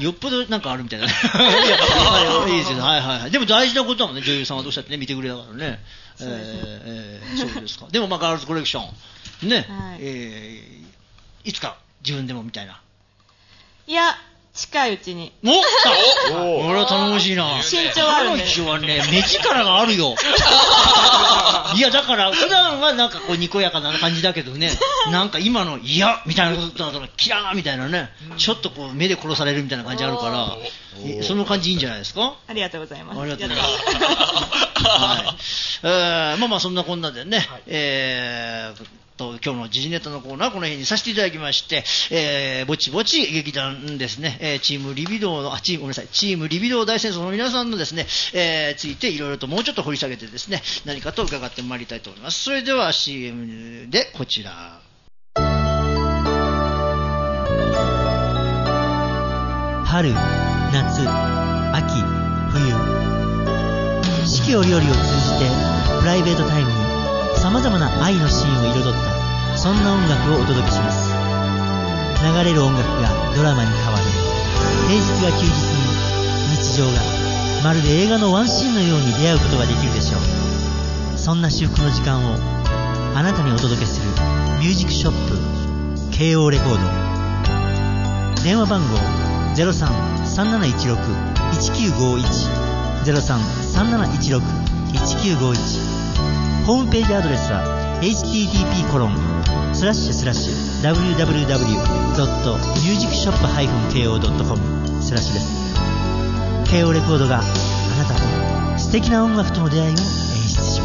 よっぽどなんかあるみたいな。いやいいですよ。はいはいはい。でも大事なことだもんね女優さんはどうしたってね見てくれたからね。そうですね、えーえー、そうですか。でもまあガールズコレクションね、はいえー、いつか自分でもみたいな。
いや近いうちに。
おお俺は頼もしいな。
身長あるんで。
彼女はね目力があるよ。いやだから普段はなんかこうにこやかな感じだけどねなんか今のいやみたいなことだとキラーみたいなねちょっとこう目で殺されるみたいな感じあるからその感じいいんじゃないですか。
ありがとうございます。
ありがとうございます。はい、えー、まあまあそんなこんなでね、はい、えーと今日の時事ネタのコーナーこの辺にさせていただきまして、えー、ぼちぼち劇団ですね、えー、チームリビドーのあチームごめんなさいチームリビドー大戦争の皆さんのですね、えー、ついていろいろともうちょっと掘り下げてですね何かと伺ってまいりたいと思います。それでは シーエム でこちら。
春、夏、秋、冬四季折々を通じてプライベートタイムにさまざまな愛のシーンを彩ったそんな音楽をお届けします。流れる音楽がドラマに変わる。平日が休日に日常がまるで映画のワンシーンのように出会うことができるでしょう。そんな至福の時間をあなたにお届けするミュージックショップ ケーオー レコード。電話番号 ゼロさん さんなないちろく いちきゅうごいち ゼロさん さんなないちろく いちきゅうごいち。ホームページアドレスは エイチティーティーピーコロンスラッシュスラッシュダブリューダブリューダブリュードットミュージックショップハイフンケーオードットコムスラッシュです。 ケーオー レコードがあなたと素敵な音楽との出会いを演出します。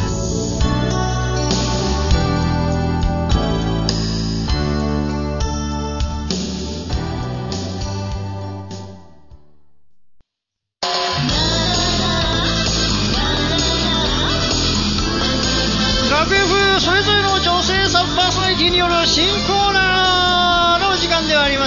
それぞれの女性サブパーソナリティによる新コーナーの時間ではあります。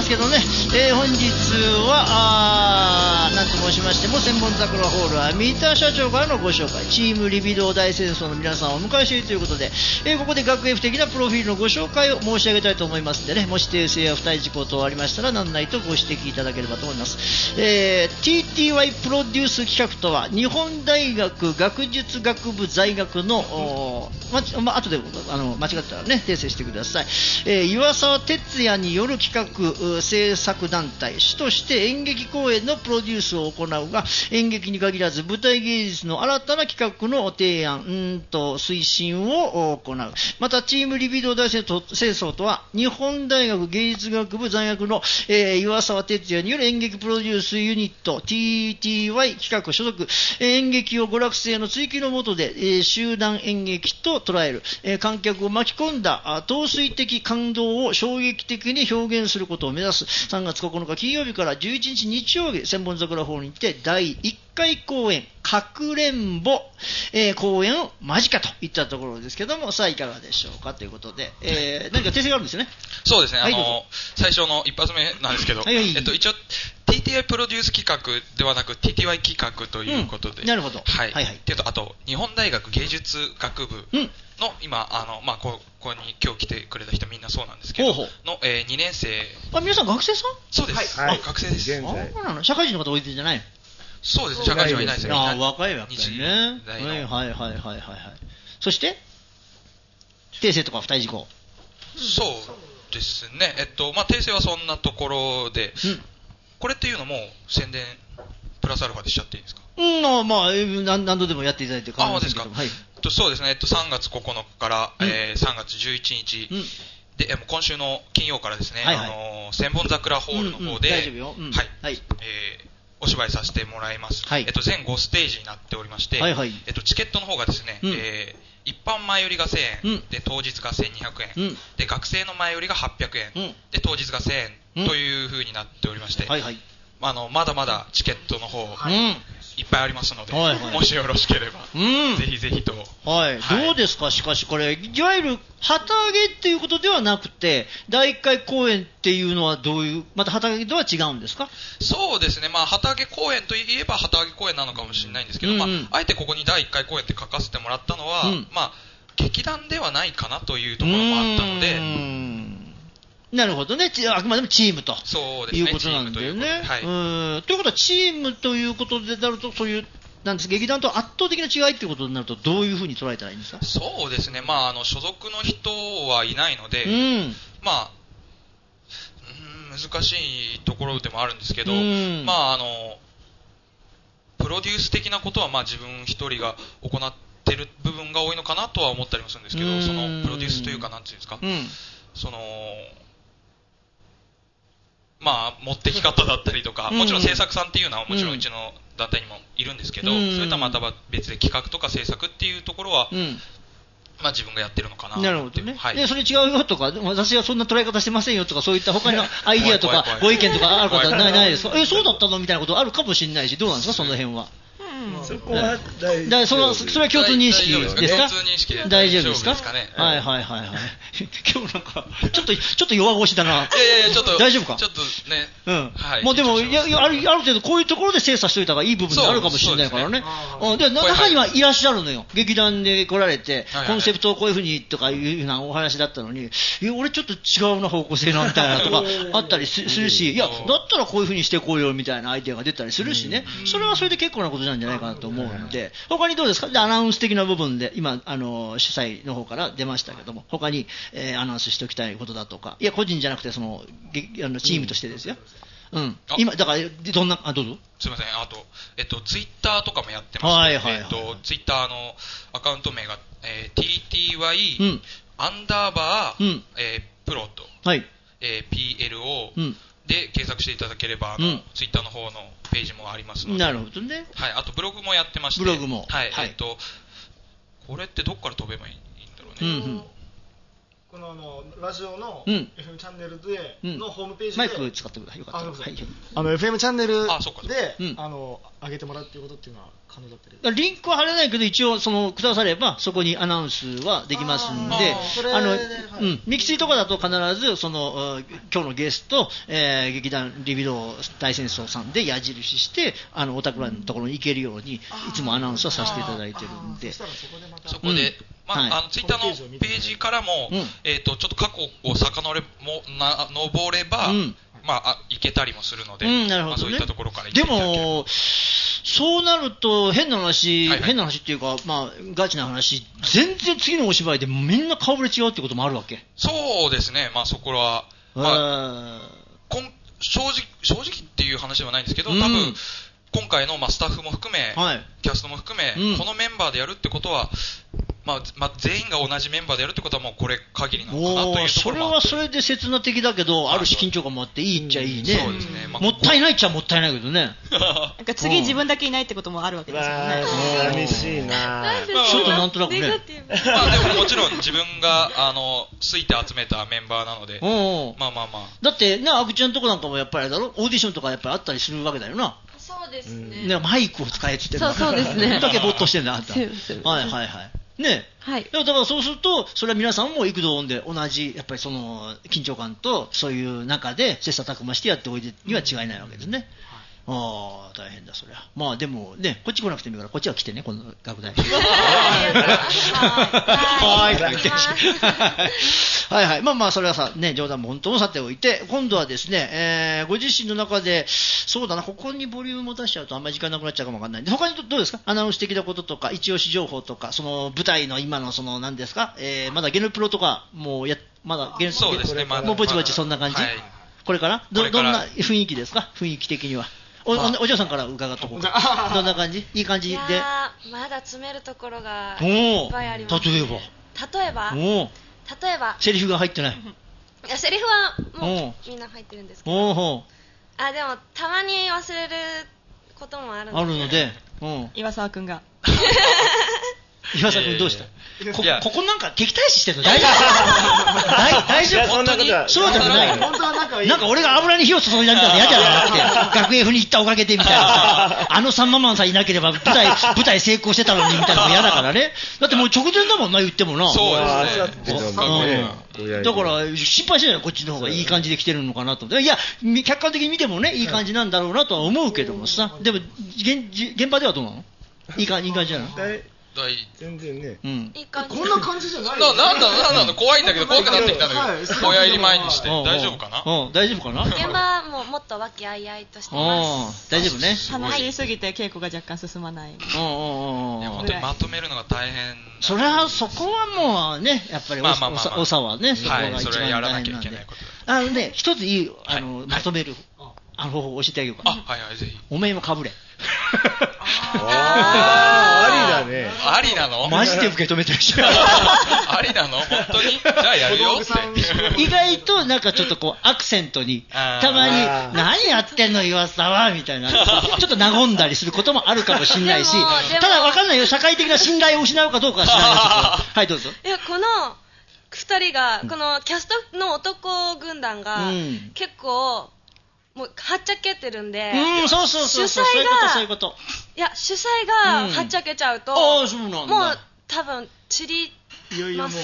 ますけどね、えー、本日は何と申しましても千本桜ホールは三田社長からのご紹介、チームリビドー大戦争の皆さんをお迎えしているということで、えー、ここで学園不的なプロフィールのご紹介を申し上げたいと思いますのでね、もし訂正や不対事項等ありましたら何なりとご指摘いただければと思います。えー、ティーティーワイ プロデュース企画とは日本大学学術学部在学のま、ま、後であの間違ったらね訂正してください。えー、岩沢哲也による企画制作団体主として演劇公演のプロデュースを行うが、演劇に限らず舞台芸術の新たな企画の提案うんと推進を行う。またチームリビドー大戦争とは日本大学芸術学部在学の、えー、岩沢哲也による演劇プロデュースユニット ティーティーワイ 企画所属、演劇を娯楽性の追求の下で、えー、集団演劇と捉える、えー、観客を巻き込んだ陶酔的感動を衝撃的に表現することを目指すさんがつここのか金曜日からじゅういちにち日曜日、千本桜ホールにてだいいっかい公演かくれんぼ、えー、公演を間近といったところですけども、さあいかがでしょうかということで、えー、何か訂正があるんですよね。
そうですね、はい、あの最初の一発目なんですけど、はいはい、えっと、一応 ティーティーワイ プロデュース企画ではなく ティーティーワイ 企画ということで、
うん、なるほど、
はいはいはい、っていうと、あと日本大学芸術学部の、うん、今あの、まあ、ここに今日来てくれた人みんなそうなんですけど
ほうほう
の、えー、にねん生。
あ、皆さん学生さん？
そうです、はい、学生です。
現在あなの社会人の方多いんじゃないの？
そうですね、社会人はいないですね。
あ、若いわけね。はいはいはいはいはいはい。そして訂正とか不対事項。
そうですね、えっとまあ、訂正はそんなところで、うん、これっていうのも宣伝プラスアルファでしちゃっていいですか？
うん、まあ何度でもやっていただいて構いませんけど。
あ、ですか。はい、えっと、そうですね、えっと、さんがつここのかから、うんえー、さんがつじゅういちにち、うんで今週の金曜からですね、はいはい、あの千本桜ホールの方で、うんうんうんはいはいえー、お芝居させてもらいます、はいえっと、全ごステージになっておりまして、はいはいえっと、チケットの方がですね、うんえー、一般前売りがせんえん、うん、で当日がせんにひゃくえん、うん、で学生の前売りがはっぴゃくえん、うん、で当日がせんえんという風になっておりまして、うんはいはいあのまだまだチケットの方、はい、いっぱいありますので、はいはい、もしよろしければ、うん、ぜひぜひと、
はいはい、どうですか。しかしこれいわゆる旗揚げっていうことではなくてだいいっかい公演っていうのはどういうまた旗揚げとは違うんですか？
そうですね、まあ、旗揚げ公演といえば旗揚げ公演なのかもしれないんですけど、うんうんまあ、あえてここにだいいっかい公演って書かせてもらったのは、うんまあ、劇団ではないかなというところもあったので、
うんなるほどね、あくまでもチームと
そうです、ね、
いうことなんだよね。
はい、
うんということはチームということでなるとそういうなんです劇団と圧倒的な違いということになるとどういうふうに捉えたらいいんですか？
そうですね、まあ、あの所属の人はいないので、うんまあ、うん難しいところでもあるんですけど、うんまあ、あのプロデュース的なことはまあ自分一人が行っている部分が多いのかなとは思ったりもするんですけど、うんそのプロデュースというかなんていうんですか、うん、そのまあ、持ってき方だったりとか、もちろん制作さんっていうのはもちろんうちの団体にもいるんですけど、うん、それとはまた別で企画とか制作っていうところは、うんまあ、自分がやってるのかな。
なるほどね、はい、でそれ違うよとか私はそんな捉え方してませんよとかそういった他のアイディアとかご意見とかある方はないないですか？えそうだったのみたいなことあるかもしれないしどうなんですかその辺は。
そこは大
丈夫。そのそれは共通認識ですか？
共通認識で
大丈夫ですか？
ですかね。
はいはいはいはい。今日なんかちょっとちょっと弱腰だな。
いやいやちょっと
大丈夫か？
ちょっとね。
うん。はい。もうでもいやあるある程度こういうところで精査しておいた方がいい部分があるかもしれないからね。うんで中にはいらっしゃるのよ。劇団で来られてコンセプトをこういうふうにとかいうなお話だったのに、いや俺ちょっと違うな方向性なみたいなとかあったりするし、いやだったらこういうふうにしてこうよみたいなアイデアが出たりするしね。それはそれで結構なことなんじゃないかなと思うので。他にどうですか？でアナウンス的な部分で今あの主催の方から出ましたけども他に、えー、アナウンスしておきたいことだとかいや個人じゃなくてそのあのチームとしてですよ、うん、今だからどんなあどうぞ
すみませんあと、えっと、ツイッターとかもやってまして、はいはいはいはいえっと、ツイッターのアカウント名が、えー、ティーティーワイ、うん、アンダーバー、うんえー、プロと、はいえー、ピーエルオー、うんで検索していただければあの、うん、ツイッターの方のページもありますので
なるほどね、
はい、あとブログもやってまして
ブログも、
はいはいえっと、これってどっから飛べばいいんだろうね、うんうん、
このあのラジオの エフエム チャンネルでのホームページで、
マイク使ってください。よかったら。はい、
あの エフエム チャンネルであの上げてもらうっていうことっていうのは可能だったり。
リンクは貼れないけど一応そのくださればそこにアナウンスはできますんで、あの、うん、ミキツイとかだと必ずその今日のゲスト、えー、劇団リビドー大戦争さんで矢印してあのお宅らのところに行けるようにいつもアナウンスはさせていただいてるんで、
そこで。まあ、はい、あのツイッターのページからも、うん、えー、とちょっと過去を遡れもな登れば、うん、まあ、あ行けたりもするので、うんなるほどね、まあ、そういったところから行っていただければ。
でもそうなると変な話、はいはい、変な話っていうか、まあ、ガチな話、全然次のお芝居でみんな顔ぶれ違うってこともあるわけ。
そうですね、まあ、そこは、まあ、こん正直正直っていう話ではないんですけど、多分、うん、今回のまあスタッフも含め、はい、キャストも含め、うん、このメンバーでやるってことは、まあまあ、全員が同じメンバーでやるってことはもうこれ限りなのかなというところもあって、
それはそれで刹那的だけど、ある種緊張感もあっていいっちゃいいね、うん、そうですね、まあ、もったいないっちゃもったいないけどね
なんか次自分だけいないってこともあるわけですよね。
寂しいな
ちょっとなんとなくね、
まあ、でももちろん自分があの好いて集めたメンバーなので、まあまあまあ、
だってね、アクちゃんとこなんかもやっぱりだろ、オーディションとかやっぱりあったりするわけだよな。
そうですね、
ね、マイクを使えって言ってる
そうそうですね
だけぼっとしてんだあんたはいはいはいね、はい、だからそうするとそれは皆さんも幾度音で同じやっぱりその緊張感とそういう中で切磋琢磨してやっておいてには違いないわけですね、うん、ああ大変だそりゃ。まあでもねこっち来なくてもいいからこっちは来てねこの楽団はいはいはいまあまあそれはさね冗談も本当もさておいて今度はですね、えー、ご自身の中でそうだなここにボリュームを出しちゃうとあんまり時間なくなっちゃうかもわかんないんで他にどうですかアナウンス的なこととか一押し情報とかその舞台の今のその何ですか、えー、まだゲネプロとかもうやまだゲネプロ
そうですね、ま、
もうぼちぼちそんな感じ、はい、これから ど, どんな雰囲気ですか雰囲気的には。お, お, お嬢さんから伺っとこうかどんな感じいい感じで。い
やまだ詰めるところがいっぱいあります。
例えば
例えば例えば
セリフが入ってない。
いやセリフはもうみんな入ってるんですけどあでもたまに忘れることもあるので、あるので
うん岩沢くんが
岩沢君どうした？こ, ここなんか敵対視してるの大丈夫？大丈夫？本当にそうじゃないよ。なんか俺が油に火を注いだみたいな嫌じゃなくて学園風に行ったおかげでみたいなさあのサンママンさんいなければ舞台舞台成功してたのにみたいなのも嫌だからね。だってもう直前だもんな言ってもな。
そうですね。
うん、だから心配しないよこっちの方がいい感じで来てるのかなと。いや客観的に見てもねいい感じなんだろうなとは思うけどもさ。でも 現, 現場ではどうなの？いい感じいい感じなの？
全然ね、
うん、
いい感じこんな感じじゃない
よ、ね、な, なんだなんだなんだ怖いんだけど怖くなってきたんだけど、親入り前にして大丈夫かな？
うん大丈夫かな？
現場ももっと和気あいあいとしてます。
大丈夫ね。
楽しすぎて稽古が若干進まない。うん
うんうん。本当にまとめるのが大変。
それはそこはもうねやっぱりおさはねそこが一番大変なんで。あのね一ついいあのまとめるあの方法を教えてあげようかな。
あはいはいぜひ。
おめえもかぶれ。
あありだね。
ありなの？
マジで受け止めてるし。
ありなの？本当に？じゃあやるよって。
意外となんかちょっとこうアクセントにたまに何やってんの岩沢みたいなちょっと和んだりすることもあるかもしれないし、ただわかんないよ社会的な信頼を失うかどうかは知らないですけど。はいどうぞ。
いやこのふたりがこのキャストの男軍団が結構もうはっちゃけてるんで、
うん、そうそうそう
主催がそういうこといや主催がはっちゃけちゃうと、うん、あそうなんだもう多分散り
いやいやもう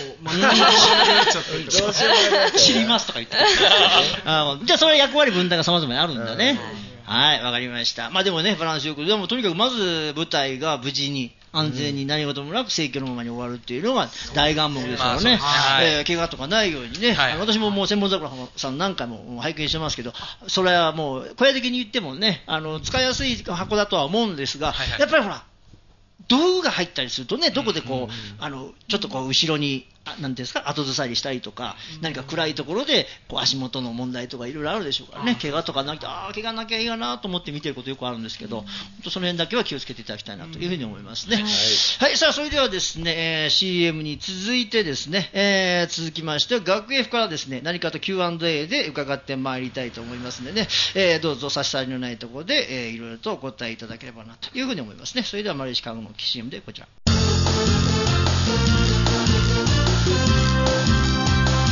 散りますとか言ってあじゃあそれは役割分担が様々にあるんだね。はいわかりました。まあでもねバランスよくでもとにかくまず舞台が無事に安全に何事もなく盛況のままに終わるっていうのが大願目ですからね、まあえー、怪我とかないようにね、はい、私ももう千本桜さん何回も拝見してますけどそれはもう小屋的に言ってもねあの使いやすい箱だとは思うんですが、はいはい、やっぱりほら道具が入ったりするとねどこでこう、うんうんうん、あのちょっとこう後ろになんていうんですか後ずさりしたりとか、うん、何か暗いところでこう足元の問題とかいろいろあるでしょうからね怪我とかなきゃあ怪我なきゃいいかなと思って見てることよくあるんですけど、うん、本当その辺だけは気をつけていただきたいなというふうに思いますね、うん、はい、はい、さあそれではですね、えー、シーエム に続いてですね、えー、続きまして学 F からですね何かと キューアンドエー で伺ってまいりたいと思いますのでね、えー、どうぞ差し障りのないところで、えー、いろいろとお答えいただければなというふうに思いますね。それではマルイシカゴの シーエム でこちら。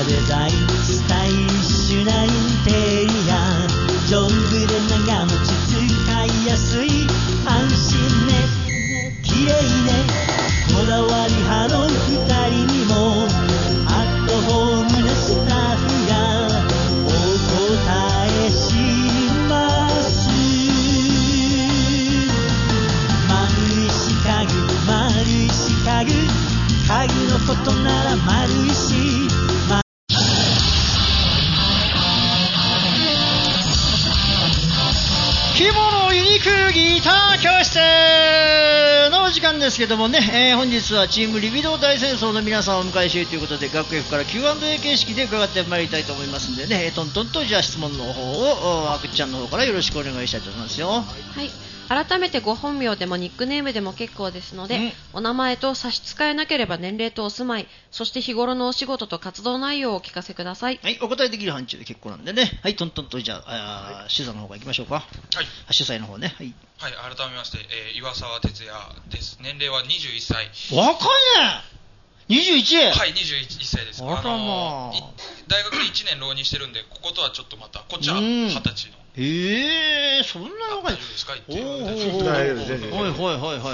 デザインスタイリッシュなインテリア、丈夫で長持ち使いやすい、安心ね綺麗ね、こだわり派のふたりにもアットホームなスタッフがお答えします。丸いし家具丸いし家具、家具のことなら丸いし、ま、
着物ユニークギター教室のお時間ですけどもね、えー、本日はチームリビドー大戦争の皆さんをお迎えしているということで、学 F から キューアンドエー 形式で伺ってまいりたいと思いますんでね、トントンとじゃあ質問の方をあくちゃんの方からよろしくお願いしたいと思いますよ。
はい、改めてご本名でもニックネームでも結構ですので、うん、お名前と差し支えなければ年齢とお住まい、そして日頃のお仕事と活動内容をお聞かせください。
はい、お答えできる範疇で結構なんでね。はい、トントンとじゃあ、はい、主催の方から行きましょうか。はい、主催の方ね。はい、
はい、改めまして、えー、岩沢哲也です。年齢はにじゅういっさい。
若いね。にじゅういち？
はい、にじゅういっさいです。
あらまあ、
あのー、大学いちねん浪人してるんで、こことはちょっとまたこっちは二十歳の。
ええー、そんな若い。
大丈夫ですか言って。
おお、はいはいはいはいはい。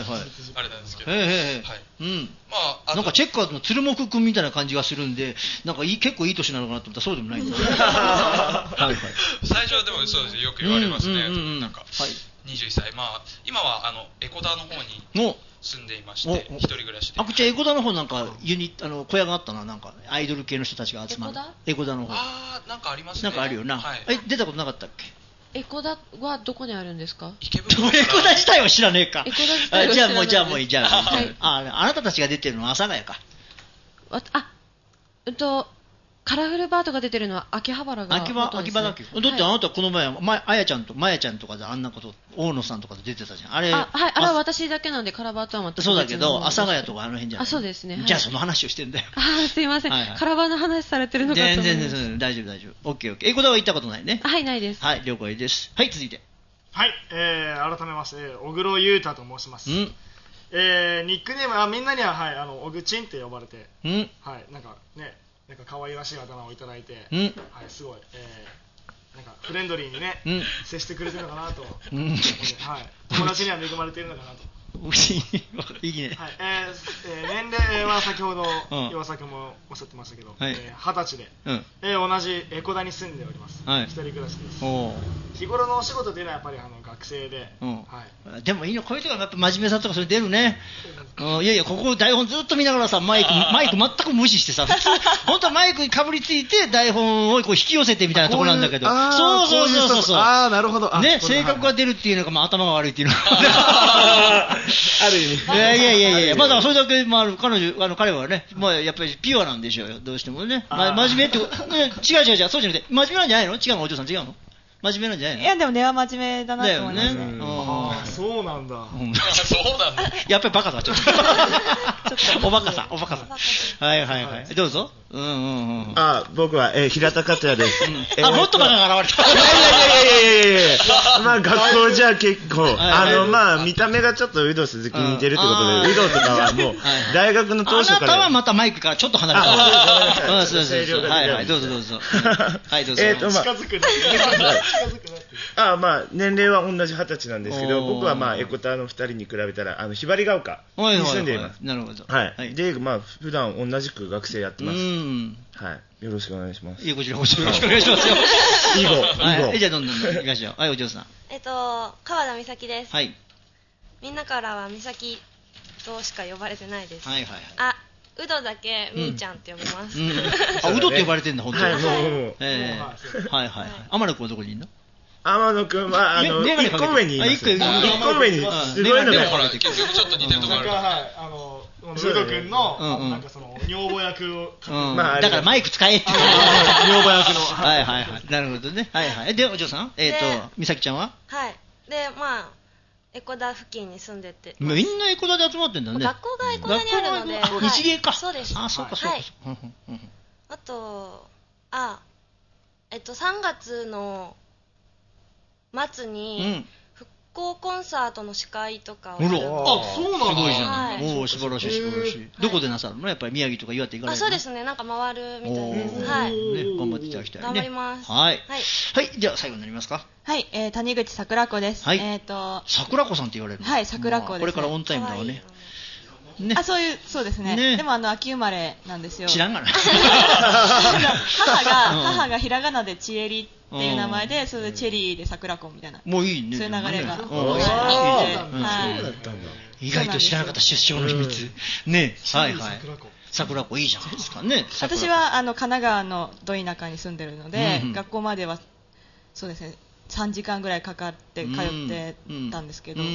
あれなんですけど。
ええー、はい。うん。まあ、なんかチェッカーズの鶴木君みたいな感じがするんで、なんかいい結構いい年なのかなと思ったらそうでもないんですよ。はいはい。
最初はでもそうですよく言われますね。うんうんうん、なんか、はい、にじゅういっさい、まあ今はあのエコダの方に住んでいまして、一人暮らしで。
あくちゃんエコダの方なんかユニあの小屋があったな、なんかアイドル系の人たちが集まる。エコダ？エコダの方。
ああ、なんかありますね。
なんかあるよな。はい、え、出たことなかったっけ？
エコダはどこにあるんですか？
池袋。
エコダ自体は知らねえか。
エコダ自体は知らない。
じゃあもうじゃあもういいじゃあ、はい、ああなたたちが出てるのは阿佐ヶ谷か。
あ、うんとカラフルバーとか出てるのは秋葉原が、ね、
秋葉秋葉だっけ。だってあなたこの前、ま、あやちゃんとまやちゃんとかであんなこと大野さんとかで出てたじゃん。あれ
あ、はい、あれは私だけなんでカラバーとはまた
そうだけど阿佐ヶ谷とかあの辺じゃない。
あ、そうですね、はい、
じゃあその話をしてんだよ。
あ、すいません、はいはい、カラバーの話されてるのかと思いました。
全然全然大丈夫大丈夫。オッケーオッケー。エコダは行ったことないね。
はい、ないです。
はい、了解です。はい、続いて。
はい、えー、改めまして小黒裕太と申します。うん、えー、ニックネームはみんなには、はい、あの小口んって呼ばれて、うん、はい、なんかね、なんか可愛らしいあだ名をいただいて、うん、はい、すごい、えー、なんかフレンドリーにね、うん、接してくれてるのかなと、うん、はい、友達には恵まれているのかなと。
いいね。
はい、えー、年齢は先ほど岩崎もおっしゃってましたけど、二十、はい、えー、歳で、うん、えー、同じエコダに住んでおります。はい、一人暮らしです。日頃のお仕事というのはやっぱりあの学生で、うん、
はい、でもいいの、こういうとこやっぱ真面目さとかそれ出るね。うん、いやいや、ここ台本ずっと見ながらさ、マイクマイク全く無視してさ、普通本当はマイクにかぶりついて台本をこう引き寄せてみたいなところなんだけど、そうそうそうそうそう、
ああなるほど、
ね、性格が出るっていうのが、まあ、頭が悪いっていうのが
ある意味。
いやいやいやいや、まだそれだけ、まあ、彼女、あの彼はね、まあ、やっぱりピュアなんでしょうよ、どうしてもね。ま、真面目って、ね、違う違う違う、そうじゃなくて、真面目なんじゃないの？違うの、お嬢さん違うの？真面目なんじゃないの？
いや、でも根は真面目だなと思います。
だよね。
ああ、そうなんだ。
そうなんだ。
やっぱりバカだ、ちょっと。おバカさん、おバカさん。はいはいはい。どうぞ。うんうんうん。
あ、僕は、えー、平田克也です。
うん、あ、もっとバカが現れた。
いやいやいやいやいやいやまあ、学校じゃ結構、あの、まあ、見た目がちょっと有働鈴木に似てるってことで、有働とかはもう、大学の当初から。
あなたはまたマイクからちょっと離れた。あ、そうそうそう。はいはい、どうぞどうぞ。はい、どうぞ。
えっと、まあ、近づくな。
あ、まあ、年齢は同じ二十歳なんですけど、僕はまあ、エコタの二人に比べたら、あの、ひばりが丘に住んでいます。
なるほど。
はい。で、まあ、普段同じく学生やってます。はい。よろしくお願いします。
いや、こちらこちらよろしくお願いしますよ。
以後、
以後。じゃあ、どんどんどん行きましょう。はい、お嬢さん。
えっと、川田美咲です。
はい。
みんなからは美咲としか呼ばれてないです。
はいはいはい。
あ、うどだけみーちゃんって呼びます。
あ、うどって呼ばれてんだ、本当に。はい、
もう。
ええ。はいはい。天野くんはどこにいんの？
天野くんは、あの、一個目にいます。一個目に、すごいのが。
結局ちょっと似てるところある。
はい、あの、うどくんの、なんかその、女房役を、
まあ、だからマイク使えって。
女房役の。
はいはいはい。なるほどね。はいはい。で、お嬢さん、えっと、美咲ちゃんは？
はい。で、まあ、エコダ付近に住んでて。
みんなエコダで集まってんだね。
学校がエコダにあるので。
日芸か。
そうです。
あ、そうかそうか。
あと、あ、えっと、さんがつの末に、 校コンサートの司会とかを。
あ、そうなんだ。すごいじゃない。
はい、
おー、素晴らしい素晴らしい。どこでなさるの？やっぱり宮城とか岩手行かれるの？
あ、そうですね。なんか回るみたいです。はい。
ね、頑張っていただきたいね。
頑張ります。
はい。はい。はい、じゃあ最後になりますか。
はい、えー、谷口桜子です。
はい。
えっと、
桜子さんって言われるの？
はい、桜子です、ね。
これからオンタイムだわね。
ね、あ、そういう、そうですね。ね、でもあの秋生まれなんですよ。
知らんがな。
母が、母がひらがなでちえりっていう名前で、それでチェリーで桜子みたいな。
もういいね。
そういう流れが。
意外と知らなかった出生の秘密。ね、はいはい。桜子いいじゃないですかね。
私はあの神奈川のど田舎に住んでるので、学校まではそうですね。さんじかんぐらいかかって通ってたんですけど、はい、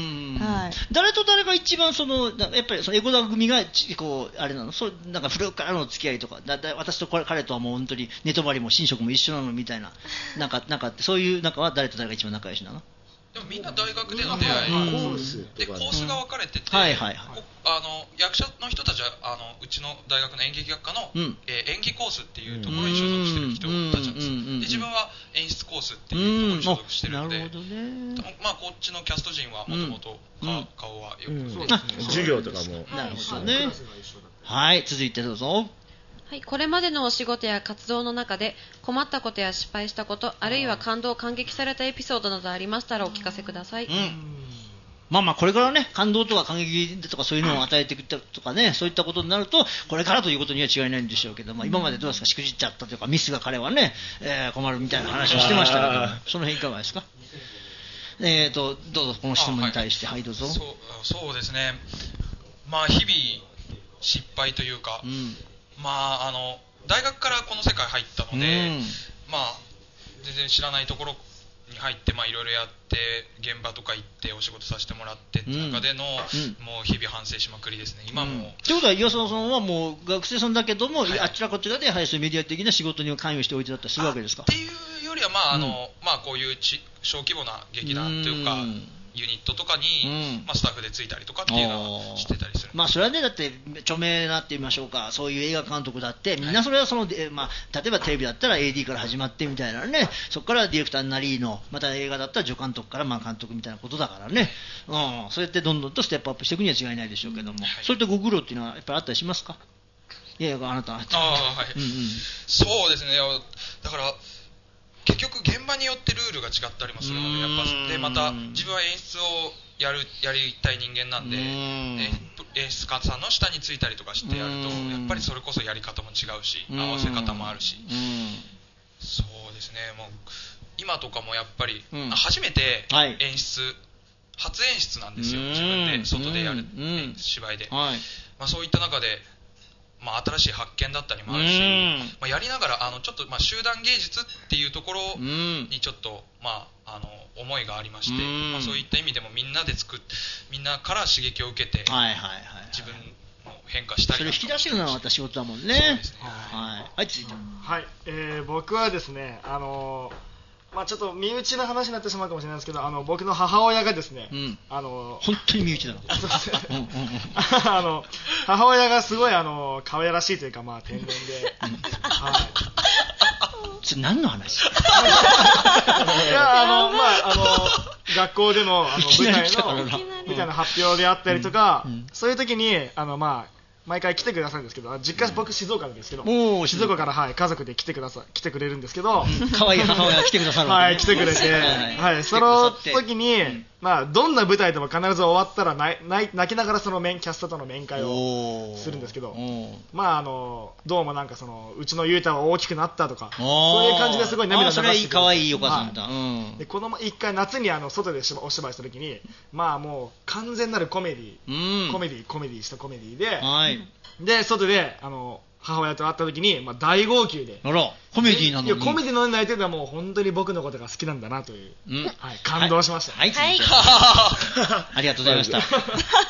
誰と誰が一番そのやっぱりそのエゴダ組がこうあれなの、そうなんか古くからの付き合いとか、だだ私とこれ彼とはもう本当に寝泊まりも寝食も一緒なのみたいな、なんかなんかそういう中は誰と誰が一番仲良しなの？
でもみんな大学での出会い、コースでコースが分かれてて、
はいはいはい、
あの役者の人たちはあのうちの大学の演劇学科の、うんえー、演技コースっていうところに所属してる人たちなんです。で自分は演出コースっていうところに所属してるので、なるほどね。まあこっちのキャスト陣はもともと顔はよく、うん
そうですね、授業とかも、
なるほどね。はい、続いてどうぞ。
はい、これまでのお仕事や活動の中で困ったことや失敗したこと、あるいは感動感激されたエピソードなどありましたらお聞かせください。うん、
まあまあこれからね、感動とか感激とかそういうのを与えていくとかね、そういったことになるとこれからということには違いないんでしょうけど、まあ、今までどうですか、しくじっちゃったというかミスが彼はね、えー、困るみたいな話をしてましたけど、その辺いかがですか？えーとどうぞこの質問に対して、はい、はい、どうぞ。
そう、そうですね、まあ日々失敗というか、うんまあ、あの大学からこの世界入ったので、うんまあ、全然知らないところに入っていろいろやって現場とか行ってお仕事させてもらってって中での、うん、もう日々反省しまくりですね今も。と、うん、
いうことは岩沢さんはもう学生さんだけども、はい、あちらこちらでやはりそういうメディア的な仕事に関与しておいてだったりするわけですか？
っていうよりは、まああのうんまあ、こういうち小規模な劇団というか、うんユニットとかに、うんまあ、スタッフでついたりとかっていうのをしてたりする。
まあそれはね、だって著名なって言いましょうか、そういう映画監督だってみんなそれはその、はいまあ、例えばテレビだったら エーディー から始まってみたいなね、そこからディレクターになりの、また映画だったら助監督からまあ監督みたいなことだからね、うん、そうやってどんどんとステップアップしていくには違いないでしょうけども、はい、そういったご苦労っていうのはやっぱりあったりしますか？いやいやあなたはあ、
はい、うんうん、そうですね。だから結局現場によってルールが違ったりもするので、やっぱでまた自分は演出をやるやりたい人間なんで、演出家さんの下についたりとかしてやるとやっぱりそれこそやり方も違うし合わせ方もあるし、そうですね。もう今とかもやっぱり、うん、初めて演出、はい、初演出なんですよ、自分で外でやる芝居で、はいまあ、そういった中でまあ、新しい発見だったりもあるし、まあ、やりながらあのちょっとまあ集団芸術っていうところにちょっとまああの思いがありまして、まあ、そういった意味でもみんなで作っみんなから刺激を受けて自分も変化したり、
それ引き出してるのはまた仕事だもんね。そうですね。はい、はい、続いて、
はいえー、僕はですねあのーまあ、ちょっと身内の話になってしまうかもしれないですけど、あの僕の母親がですね、うん、あの
本当に身内だな
あの母親がすごいあの可愛らしいというか、まあ、天然で、はい、
それ何の話？い
やあの、まあ、あの学校での、あの舞台の舞台の発表であったりとか、うんうん、そういう時にあの、まあ毎回来てくださるんですけど、実家僕静岡なんですけど、うん、静岡から、はい、家族で来てくださ来てくれるんですけど、
可愛い母親が来てくださる
わけ、ね、はい来てくれて、はい、その時に、うんまあ、どんな舞台でも必ず終わったら泣きながらその面キャストとの面会をするんですけど、まああのどうもなんかそのうちの雄太は大きくなったとか、そういう感じですごい涙流してくれて、
それ可愛いお母さんだ。はい
うん、でこの一回夏にあの外でお芝居した時に、まあもう完全なるコメディ、うん、コメディコメディしたコメディで、はい、で外であの母親と会った時に、まあ、大号泣で、
あらコメディなのに、いや
コメディの泣いてるのはもう本当に僕のことが好きなんだなという、うんはい、感動しました。
はい、はい、ありがとうございました。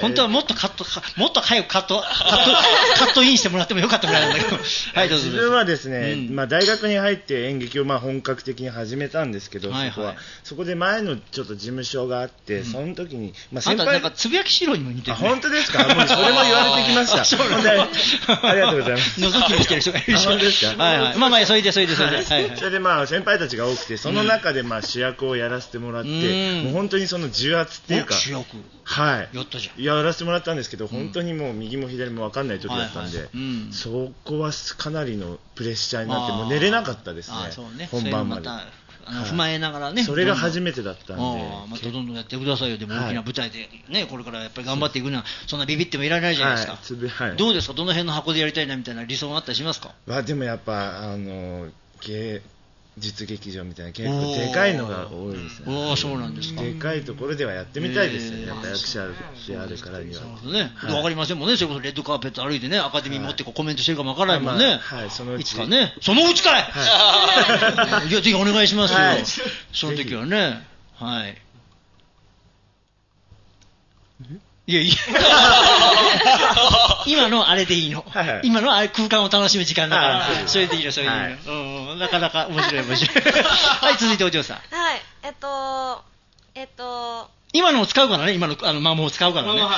本当はもっとカット、もっと早くカット、カット、カットインしてもらってもよかったぐらいなんだけど。はい、どうぞ。
自分はですね、うん、まあ大学に入って演劇をまあ本格的に始めたんですけど、はいはい、そこは、そこで前のちょっと事務所があって、うん、その時に、まあ先輩。
あんたなんかつぶやきしろにも似てる、ね。
本当ですか？もうそれも言われてきました。そうなんだ。ありがとうございます。
覗きにしてる人がいるし。本当ですか？はいはい。まあまあ、それでそれでそれで。はいはい、
それでまあ先輩たちが多くて、その中でまあ主役をやらせてもらって、うん、もう本当にその重圧っていうか、
主役
はい、
やったじゃん。
やらせてもらったんですけど、本当にもう右も左も分かんない時だったんで、はいはい、うん、そこはかなりのプレッシャーになって、もう寝れなかったですね、
そうね、
本番まで。
あの踏まえながらね、
それが初めてだったんで、
またどんどんやってくださいよ。でも大きな舞台でね、これからやっぱり頑張っていくのは、そんなビビってもいられないじゃないですか。はいはい、どうですか、どの辺の箱でやりたいなみたいな理想があったりしますか？
まあでもやっぱあの芸実劇場みたいな結構でかいのが多いですね。
おお、そうなんですか。
でかいところではやってみたいですよね。やっぱ役者であるからには。
そうね。はい、わかりませんもんね。それこそレッドカーペット歩いてね、アカデミー持ってこうコメントしてるかもわからないもんね。
はい、はい、そのうち。
いつかね。そのうちかい。はい。いや、ぜひお願いしますよ。はい、その時はね。はい。いやいや今のあれでいいの、はいはい、今のあれ空間を楽しむ時間だから、はい、それでいいの、それでいいの、はい、うん、なかなか面白い面白いはい、続いてお嬢さん。
はい、えっとえっと
今のを使うからね、今のあの魔法を使うからね。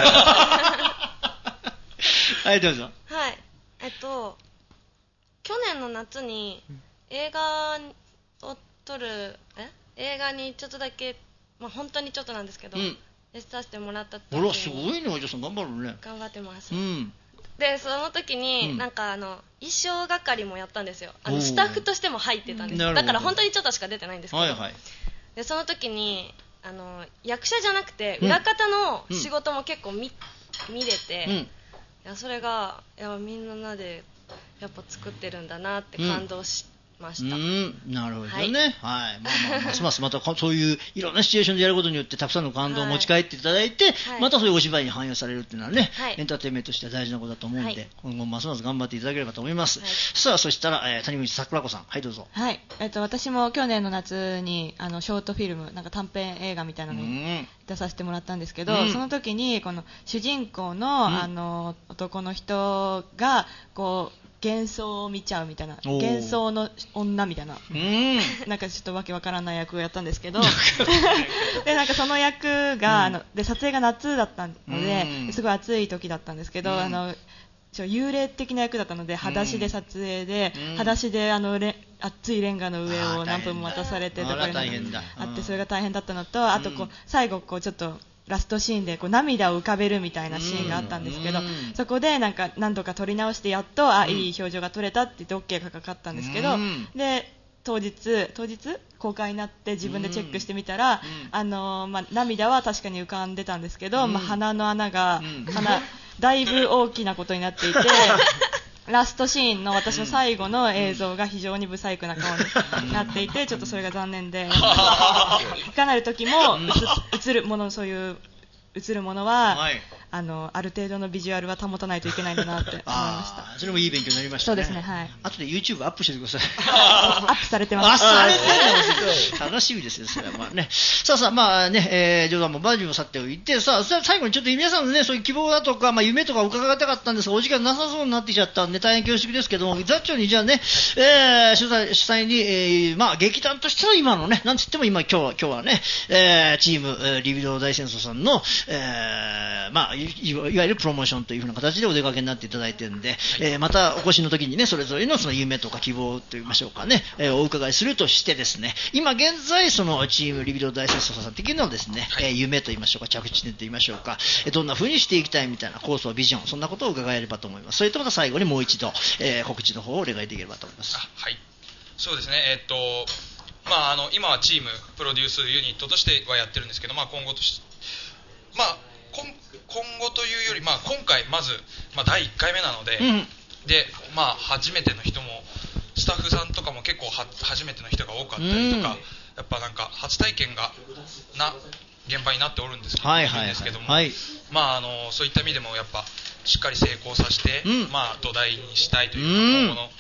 はい、どうぞ。
はい、えっと去年の夏に映画を撮るえ映画にちょっとだけ、まあ本当にちょっとなんですけど、うん、出させてもらった時に。
あら、すごいね、お嬢さん頑張るね。
頑張ってます、
うん、
でその時に、うん、なんかあの衣装係もやったんですよ。あのスタッフとしても入ってたんです。だから本当にちょっとしか出てないんですけど、はいはい、でその時にあの役者じゃなくて裏方の仕事も結構 見,、うん、見れて、うん、いやそれがいやみんなでやっぱ作ってるんだなって感動し、うんました。
うん、なるほどね。はい、はい、まあまあますますまたそういういろんなシチュエーションでやることによってたくさんの感動を持ち帰っていただいて、はい、またそういうお芝居に反映されるっていうのはね、はい、エンターテインメントとしては大事なことだと思うんで、はい、今後ますます頑張っていただければと思います。はい、さあそしたら、えー、谷口桜子さん、はいどうぞ。
はい、えっと私も去年の夏にあのショートフィルムなんか短編映画みたいなのに出させてもらったんですけど、うん、その時にこの主人公の、うん、あの男の人がこう幻想を見ちゃうみたいな、幻想の女みたいな、うん、なんかちょっとわけわからない役をやったんですけどでなんかその役が、うん、あので撮影が夏だったので、うん、すごい暑い時だったんですけど、うん、あのちょ幽霊的な役だったので裸足で撮影で、うん、裸足であのレ熱いレンガの上を何分も渡されてとかいうのがあって、それが大変だったのと、あとこう最後こうちょっとラストシーンでこう涙を浮かべるみたいなシーンがあったんですけど、そこでなんか何度か撮り直してやっとあいい表情が撮れたって言って OK がかかったんですけど、で当日当日公開になって自分でチェックしてみたら、あのまあ涙は確かに浮かんでたんですけど、まあ鼻の穴が鼻だいぶ大きなことになっていてラストシーンの私の最後の映像が非常に不細工な顔になっていて、ちょっとそれが残念で、いかなる時も映るもの、そういう映るものは、はい、あのある程度のビジュアルは保たないといけないんだなって思いました。
それもいい勉強になりましたね。
そうですね、はい。
あとで YouTube アップしてください。
アップされてます。
あ、されてるの楽しみですよ、それはまあね。さあさあ、まあね、えー、冗談もバージョンも去っておいて、さあ、最後にちょっと皆さんのね、そういう希望だとか、まあ夢とか伺いたかったんですが、お時間なさそうになってきちゃったんで、大変恐縮ですけども、ザッチョにじゃあね、えー、主催、主催に、えー、まあ劇団としては今のね、なんつっても今、今日は、今日はね、えー、チーム、えー、リビドー大戦争さんの、えー、まあ、い, いわゆるプロモーションという風な形でお出かけになっていただいてるんで、はい、えー、またお越しの時にね、それぞれのその夢とか希望と言いましょうかね、えー、お伺いするとしてですね、今現在そのチームリビドー大戦争さん的なのですね、はい、えー、夢と言いましょうか、着地点と言いましょうか、えー、どんな風にしていきたいみたいな構想、ビジョン、そんなことを伺えればと思います。それとまた最後にもう一度、えー、告知の方をお願いできればと思います。
あ、はい、そうですね、えー、っとまあ、あの今はチームプロデュースユニットとしてはやってるんですけど、まあ、今後とし、まあ、今, 今後というより、まあ、今回まず、まあ、だいいっかいめなので、うん、で、まあ、初めての人もスタッフさんとかも結構は初めての人が多かったりとか、うん、やっぱなんか初体験がな現場になっておるんですけども、はいはいはいはい、まあ、あのそういった意味でもやっぱしっかり成功させて、うん、まあ、土台にしたいというか、今後の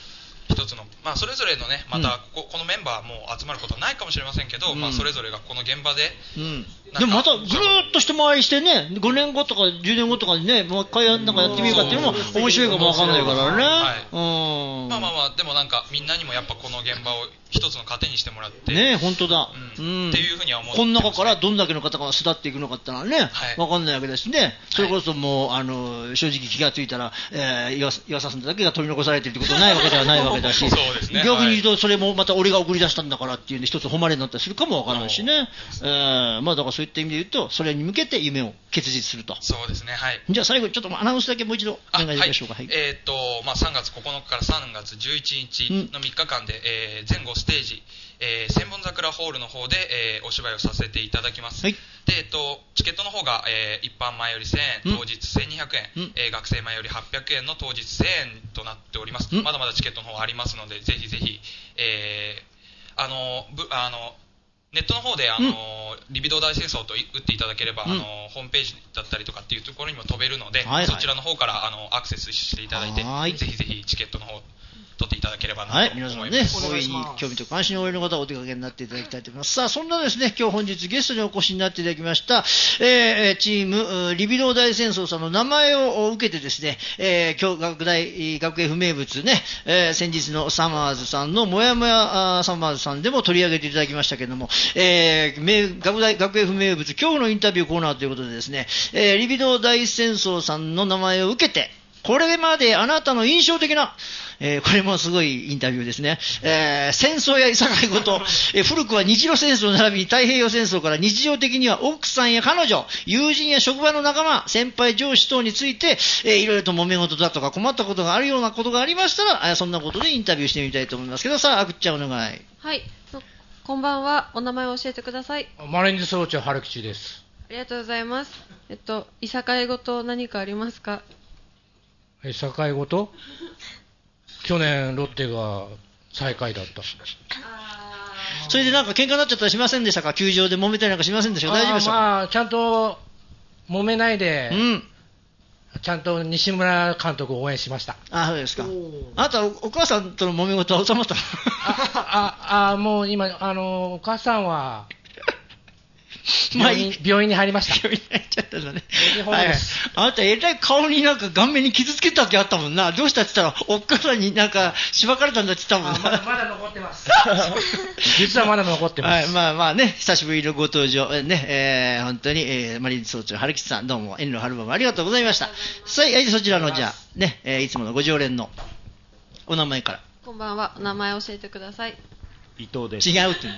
一つの、まあ、それぞれのねまたこ こ,、うん、このメンバーも集まることはないかもしれませんけど、うんまあ、それぞれがこの現場で、
うん、でもまたぐるっと一回りしてねごねんごとかじゅうねんごとかにねもう一回なんかやってみるかっていうのも面白いかもわかんないからね、はい、うん
まあまあまあでもなんかみんなにもやっぱこの現場を一つの糧にしてもらって
ね本当だ、
うんうん、っていうふうには思って
この中からどんだけの方が巣立っていくのかってのはね、はい、わかんないわけだしねそれこそもう、はい、あの正直気がついたら、えー、岩佐さんだけが取り残されてるってことはないわけではないわけだし
そうですね、
逆に言うとそれもまた俺が送り出したんだからっていうんで一つ誉れになったりするかもわからないしね、えー、まあだからそういった意味で言うとそれに向けて夢を結実すると
そうですねはい
じゃあ最後にちょっとアナウンスだけもう一度お願いしましょうか、はい
はい、えー、っとまあさんがつここのかからさんがつじゅういちにちのみっかかんで、うんえー、前後ステージえー、千本桜ホールの方で、えー、お芝居をさせていただきます、はい、で、えっと、チケットの方が、えー、一般前よりせんえん当日せんにひゃくえん、うんえー、学生前よりはっぴゃくえんの当日せんえんとなっております、うん、まだまだチケットの方ありますのでぜひぜひ、えー、あのぶあのネットの方であの、うん、リビドー大戦争と打っていただければ、うん、あのホームページだったりとかっていうところにも飛べるので、はいはい、そちらの方からあのアクセスしていただいてぜひぜひチケットの方取っていただければなと思います。
はい、皆さんね、大いに興味と関心をお持ちの方はお出かけになっていただきたいと思います。さあ、そんなですね、今日本日ゲストにお越しになっていただきました、えー、チーム、リビドー大戦争さんの名前を受けてですね、えー、今日学大、学 F 名物ね、えー、先日のサマーズさんのもやもやサマーズさんでも取り上げていただきましたけれども、えー、学大、学 F 名物、今日のインタビューコーナーということでですね、えー、リビドー大戦争さんの名前を受けて、これまであなたの印象的な、えー、これもすごいインタビューですね。えー、戦争やいさかいごと、えー、古くは日露戦争並びに太平洋戦争から日常的には奥さんや彼女、友人や職場の仲間、先輩上司等について、えー、いろいろと揉め事だとか困ったことがあるようなことがありましたら、そんなことでインタビューしてみたいと思いますけど、さあ、あくっちゃんお願い。
はい。こんばんは。お名前を教えてください。
マレンジ総長春吉です。
ありがとうございます。えっと、いさかいごと何かありますか？
いさかいごと去年ロッテが最下位だった。
それでなんか喧嘩になっちゃったりしませんでしたか？球場で揉めたりなんかしませんでしたか？大丈夫でしたか？
まあちゃんと揉めないで、うん、ちゃんと西村監督を応援しました。
あ、そうですか。あなたお母さんとの揉め事は収まったの？
あああもう今あのお母さんは病院、病院に入りました。
病院に入っちゃったんだね。はい、あなたえらい顔になんか顔面に傷つけたってあったもんな。どうしたって言ったらおっかさんになんかしばかれたんだって言ったもんな。
まだまだ残ってます。実はまだ残ってます。
はい、まあまあね、久しぶりのご登場ね、えー、本当に、えー、マリン総長春吉さんどうも遠慮はるばもありがとうございました。さあ、そちらのじゃあね、えー、いつものご常連のお名前から。
こんばんは。お名前教えてください。
伊藤です。
違うって。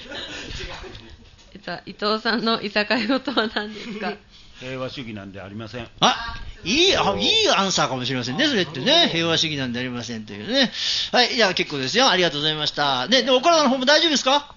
伊藤さんのいさかいごとは何ですか？
平和主義なんでありません。
あ、いい、あ、いいアンサーかもしれませんね、それってね。平和主義なんでありませんというね。はい、じゃあ結構ですよ。ありがとうございました。ね、でお体の方も大丈夫ですか？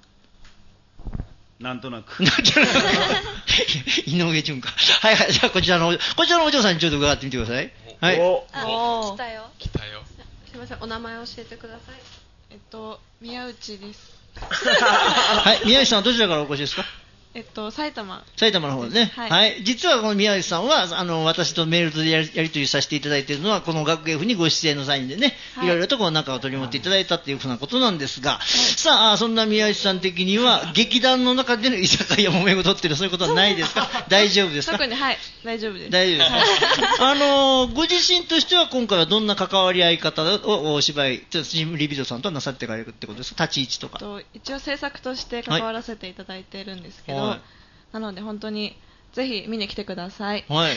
なんとなく。
なんとなく。井上淳か。はいはい、じゃあこちらの、こちらのお嬢さんにちょっと伺ってみてください。はい。
おお。来たよ。
来たよ。
すみません、お名前教えてください。
えっと、宮内です。
はい、宮内さんはどちらからお越しですか？
えっと、埼玉。
埼玉の方ですね。はい。はい、実はこの宮内さんは、あの、私とメールでやり、やり取りさせていただいているのは、この学芸府にご出演の際にでね、はい、いろいろとこの中を取り持っていただいたというふうなことなんですが、はい、さあ、そんな宮内さん的には、劇団の中でのいさかいや揉め事っていうのはそういうことはないですか？大丈夫ですか？
特に、はい、大丈夫です。
大丈夫です。あの、ご自身としては今回はどんな関わり合い方をお芝居、チームリビドさんとはなさっていかれるってことですか？立ち位置とか。
と一応制作として関わらせていただいているんですけど、はい、なので本当にぜひ見に来てください。
はい。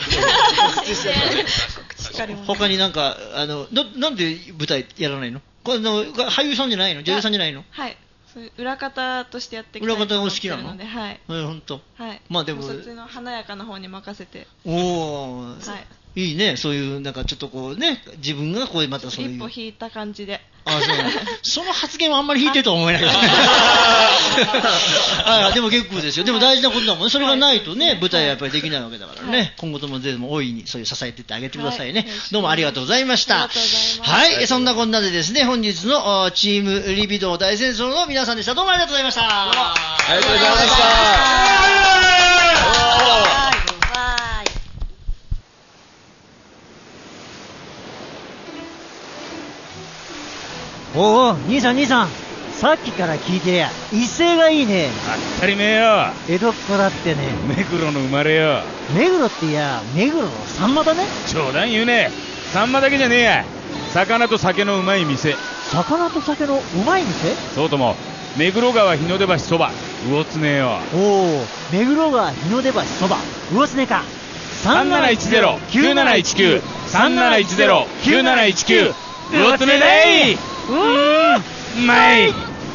他になんかあのななんで舞台やらないの？これの俳優さんじゃないの？女優さんじゃないの？
はい。そういう裏方としてやっていきたいと思ってるので、はい。
えー、本当。
はい。
まあでも
そっちの華やかな方に任せて。
おお。はい。いいね、そういうなんかちょっとこうね、自分がこうまたそういう
一歩引いた感じで。
あ、そう。その発言はあんまり引いてるとは思えないけど。あ、でも結構ですよ。でも大事なことだもんね。それがないとね、舞台はやっぱりできないわけだからね。はい、今後ともぜひも大いにそういう支えていってあげてくださいね。はい、どうもありがとうございました。
ありがとうございます。
はい、そんなこんなでですね、本日のチームリビドー大戦争の皆さんでした。どうもありがとうございました。
ありがとうございました。
おお、兄さん兄さん、さっきから聞いてりゃ威勢がいいね。
当たり前よ。
江戸っ子だってね。
目黒の生まれよ。
目黒っていや、目黒のサンマだね。
冗談言うね。サンマだけじゃねえや。魚と酒のうまい店。
魚と酒のうまい店？
そうとも目黒川日の出橋そば魚つねよ。
おお、目黒川日の出橋そば魚つねか。
さんなないちゼロ きゅうなないちきゅう さんなないちゼロ きゅうなないちきゅう魚つねだい。うーん、うまい。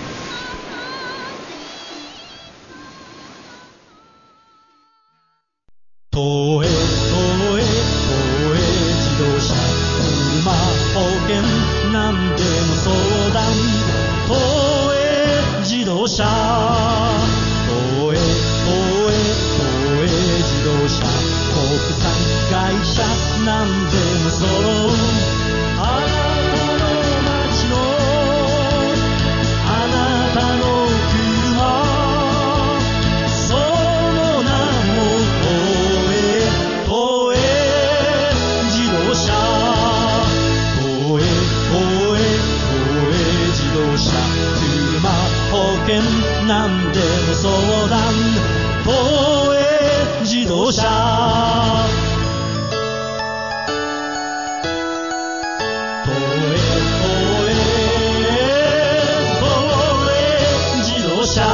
東映東映東映自動車車保険なんでも相談東映自動車東映東映東映自動車国産会社なんでも揃うあなたの街のあなたの車その名も東映自動車東映東映東映自動車車保険なんでも相談東映自動車東映東映東映自動車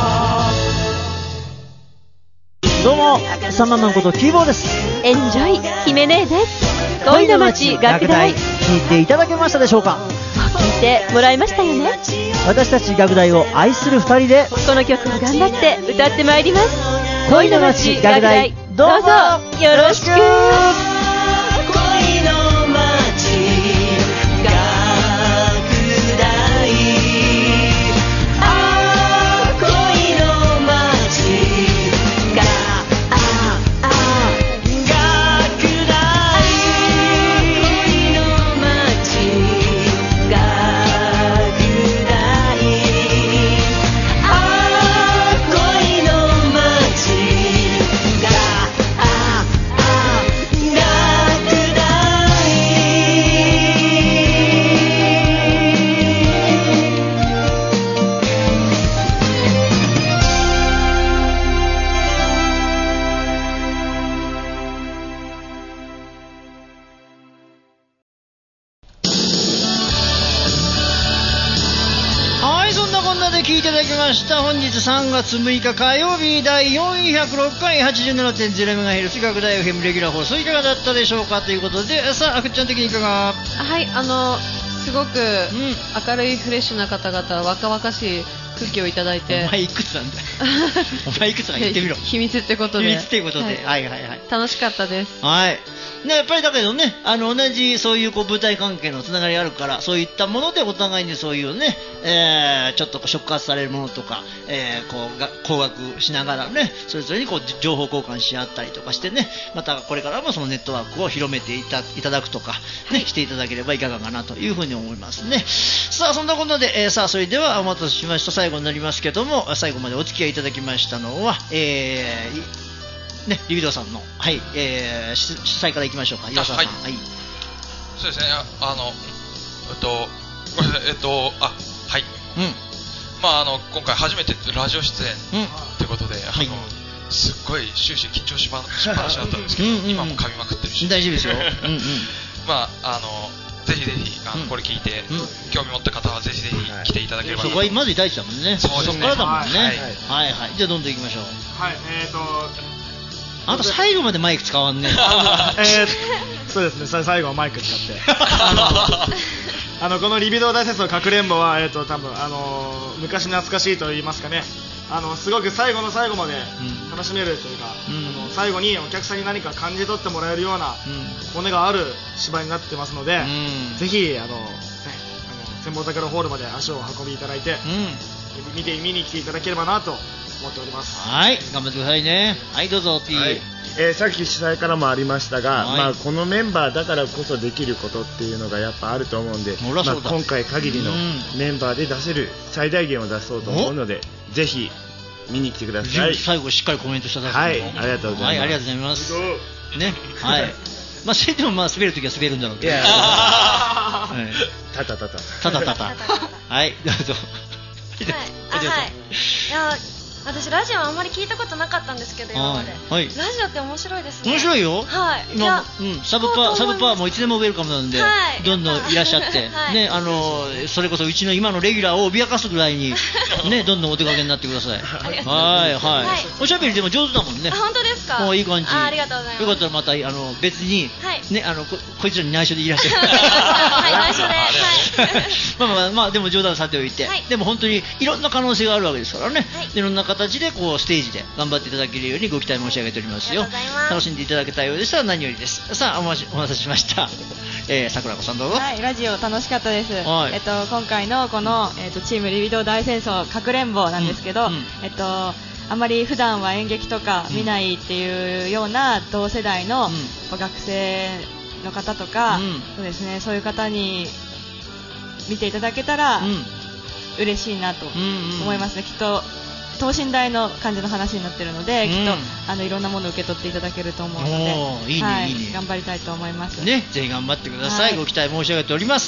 どうも、サンママンことキーボーです。
エンジョイ姫姉です恋の街学大、
聞いていただけましたでしょうか。
聞いてもらいましたよね。
私たち学大を愛するふたりで
この曲を頑張って歌ってまいります。
恋の街学大、どうぞよろしく。
恋の街学大あー恋の街がああ学大恋の街学大あー恋の街がああ学大
はい、そんなこんなで聞いていただきました。本日さんがつむいか火曜日だいよんひゃくろっかい はちじゅうななてんゼロメガヘルツ 学大 エフエム レギュラー放送いかがだったでしょうかということで、さあ、あくっちゃん的にいかが？
はい、あのすごく明るいフレッシュな方々、若々しい空気をいただいて。
お前いくつなんだよお前いくつか言ってみろ。
秘密ってことで。
秘密ってことで、はい、はいはいはい
楽しかったです。
はいね、やっぱりだけどね、あの同じそういうこう舞台関係のつながりがあるから、そういったものでお互いにそういうね、えー、ちょっと触発されるものとか、えー、こうが工学しながらね、それぞれにこう情報交換し合ったりとかしてね、またこれからもそのネットワークを広めていた、いただくとか、ね、していただければいかがかなというふうに思いますね。さあそんなことで、えー、さあそれではお待たせしました最後になりますけども、最後までお付き合いいただきましたのは、えーね、リビドさんの、はいえー、主催からいきましょうか。岩沢さん、はい、
そうですね、あのえっとえっとあはい、うん、まああの今回初めてラジオ出演ということで、うん、あの、はい、すっごい終始緊張しっぱなしだったんですけどうん、今も噛みまくってるし
大丈夫ですようん、うん、
まああのぜひぜひあの、うん、これ聞いて、うん、興味持った方はぜひぜひ来ていただければと、
そこはまず第一だもんね。
そうですね、
そこからだもんね。
はい、
はいはいはい、じゃあどんどん行きましょう。
はい、えーと
あと最後までマイク使わんねえ
ー、そうですね、最後はマイク使ってあのあのこのリビドー大戦争かくれんぼは、えーと多分あの昔懐かしいと言いますかね、あのすごく最後の最後まで楽しめるというか、うん、あの最後にお客さんに何か感じ取ってもらえるような骨がある芝居になってますので、うん、ぜひあの、ね、あの千本桜ホールまで足をお運びいただいて、うん、見て見に来ていただければなと思っております。
はい、頑張ってくださいね。はい、どうぞ P、はい
えー、さっき主催からもありましたが、はいまあ、このメンバーだからこそできることっていうのがやっぱあると思うんで、まあ、今回限りのメンバーで出せる最大限を出そうと思うので、ぜひ見に来てください。
最後しっかりコメントしただけ
はい、ありがとうございます。
はい、ありがとうございますね、はいまあ、それでもまあ滑るときは滑るんだろうけど、いや
たたたた
たたたたはいどうぞ。
はい、はい、いや私ラジオあんまり聞いたことなかったんですけど今まで、はい、ラジオって面白いですね。
面白いよ。
はい。
いや、うん、サブパーサブパーもいつでもウェルカムなんで、はい、どんどんいらっしゃって、はい、ねあのそれこそうちの今のレギュラーを脅かすぐらいにねどんどんお出かけになってください。はいはい。おしゃべりでも上手だもんね。
本当ですか。
もういい感じ。
ありがとうございます。
よかったらまたあの別に、はい、ねあの こ, こいつらに内緒でいらっしゃる。
はい内緒で。はい。
まあまあまあでも冗談さておいて、はい、でも本当にいろんな可能性があるわけですからね。はい、いろんな形でこうステージで頑張っていただけるようにご期待申し上げておりますよ。楽しんでいただけたようでしたら何よりです。さあお待たせしました。えー、桜子さんどうぞ。
はい、ラジオ楽しかったです。はい、えっと今回のこのえっとチームリビド大戦争かくれんぼなんですけど、うんうん、えっとあまり普段は演劇とか見ないっていうような同世代の学生の方とか、うん、そうですねそういう方に見ていただけたら、うん、嬉しいなと思いますね。きっと等身大の感じの話になっているので、うん、きっとあのいろんなものを受け取っていただけると思うので、いいね、はい、いいね、頑張りたいと思います
ね。ぜひ頑張ってください、はい、ご期待申し上げております。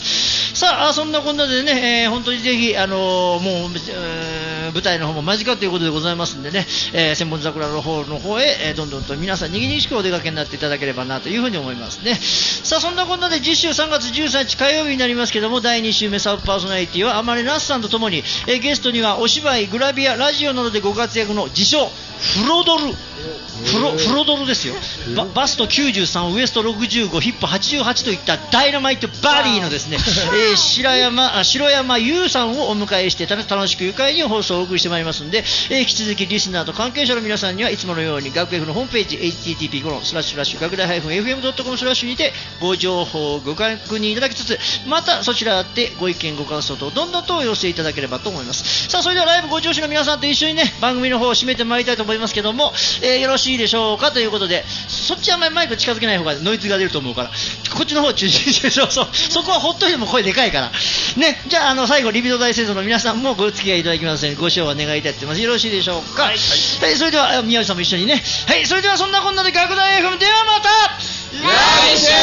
さあそんなこんなでね、えー、本当にぜひあのー、もう、えー、舞台の方も間近ということでございますんでね、えー、千本桜の方の方へ、えー、どんどんと皆さんにぎにぎしくお出かけになっていただければなというふうに思いますね。さあそんなこんなで次週さんがつじゅうさんにち火曜日になりますけども、だいに週目サブパーソナリティはあまねなすさんとともに、えー、ゲストにはお芝居、グラビア、ラジオなどでご活躍の自称フロドルフロ、フロドルですよ。 バ, バストきゅうじゅうさん、ウエストろくじゅうご、ヒップはちじゅうはちといったダイナマイトバディのですね、えー、白山白山優さんをお迎えして楽しく愉快に放送をお送りしてまいりますので、えー、引き続きリスナーと関係者の皆さんにはいつものように学 F のホームページ エイチティーティーピーコロンスラッシュスラッシュ学大 エフエムドットコム スラッシュにてご情報をご確認いただきつつ、またそちらでご意見ご感想とどんどんとお寄せいただければと思います。さあそれではライブご聴取の皆さんと一緒にね番組の方を締めてまいりたいと思いますけども、えー、よろしいでしょうかということで、そっちはあんまりマイク近づけない方がノイズが出ると思うから、こっちの方を中心にして、そうそう、そこはほっといても声でかいからね。じゃあ、あの最後リビド大戦争の皆さんもご付き合いいただきますのでご視聴は願いたいと思います。よろしいでしょうか。はい、はい、それでは宮内さんも一緒にね。はい、それではそんなこんなで学大 エフエム ではまた来週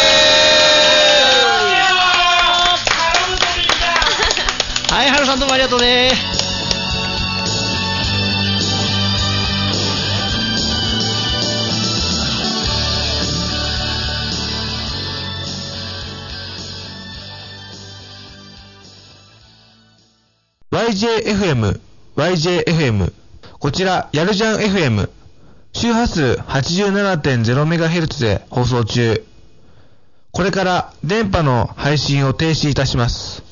はい、原さんどうもありがとうね。
ワイジェーエフエム、ワイジェーエフエム。こちら、やるじゃん エフエム。周波数 はちじゅうななてんゼロメガヘルツ で放送中。これから電波の配信を停止いたします。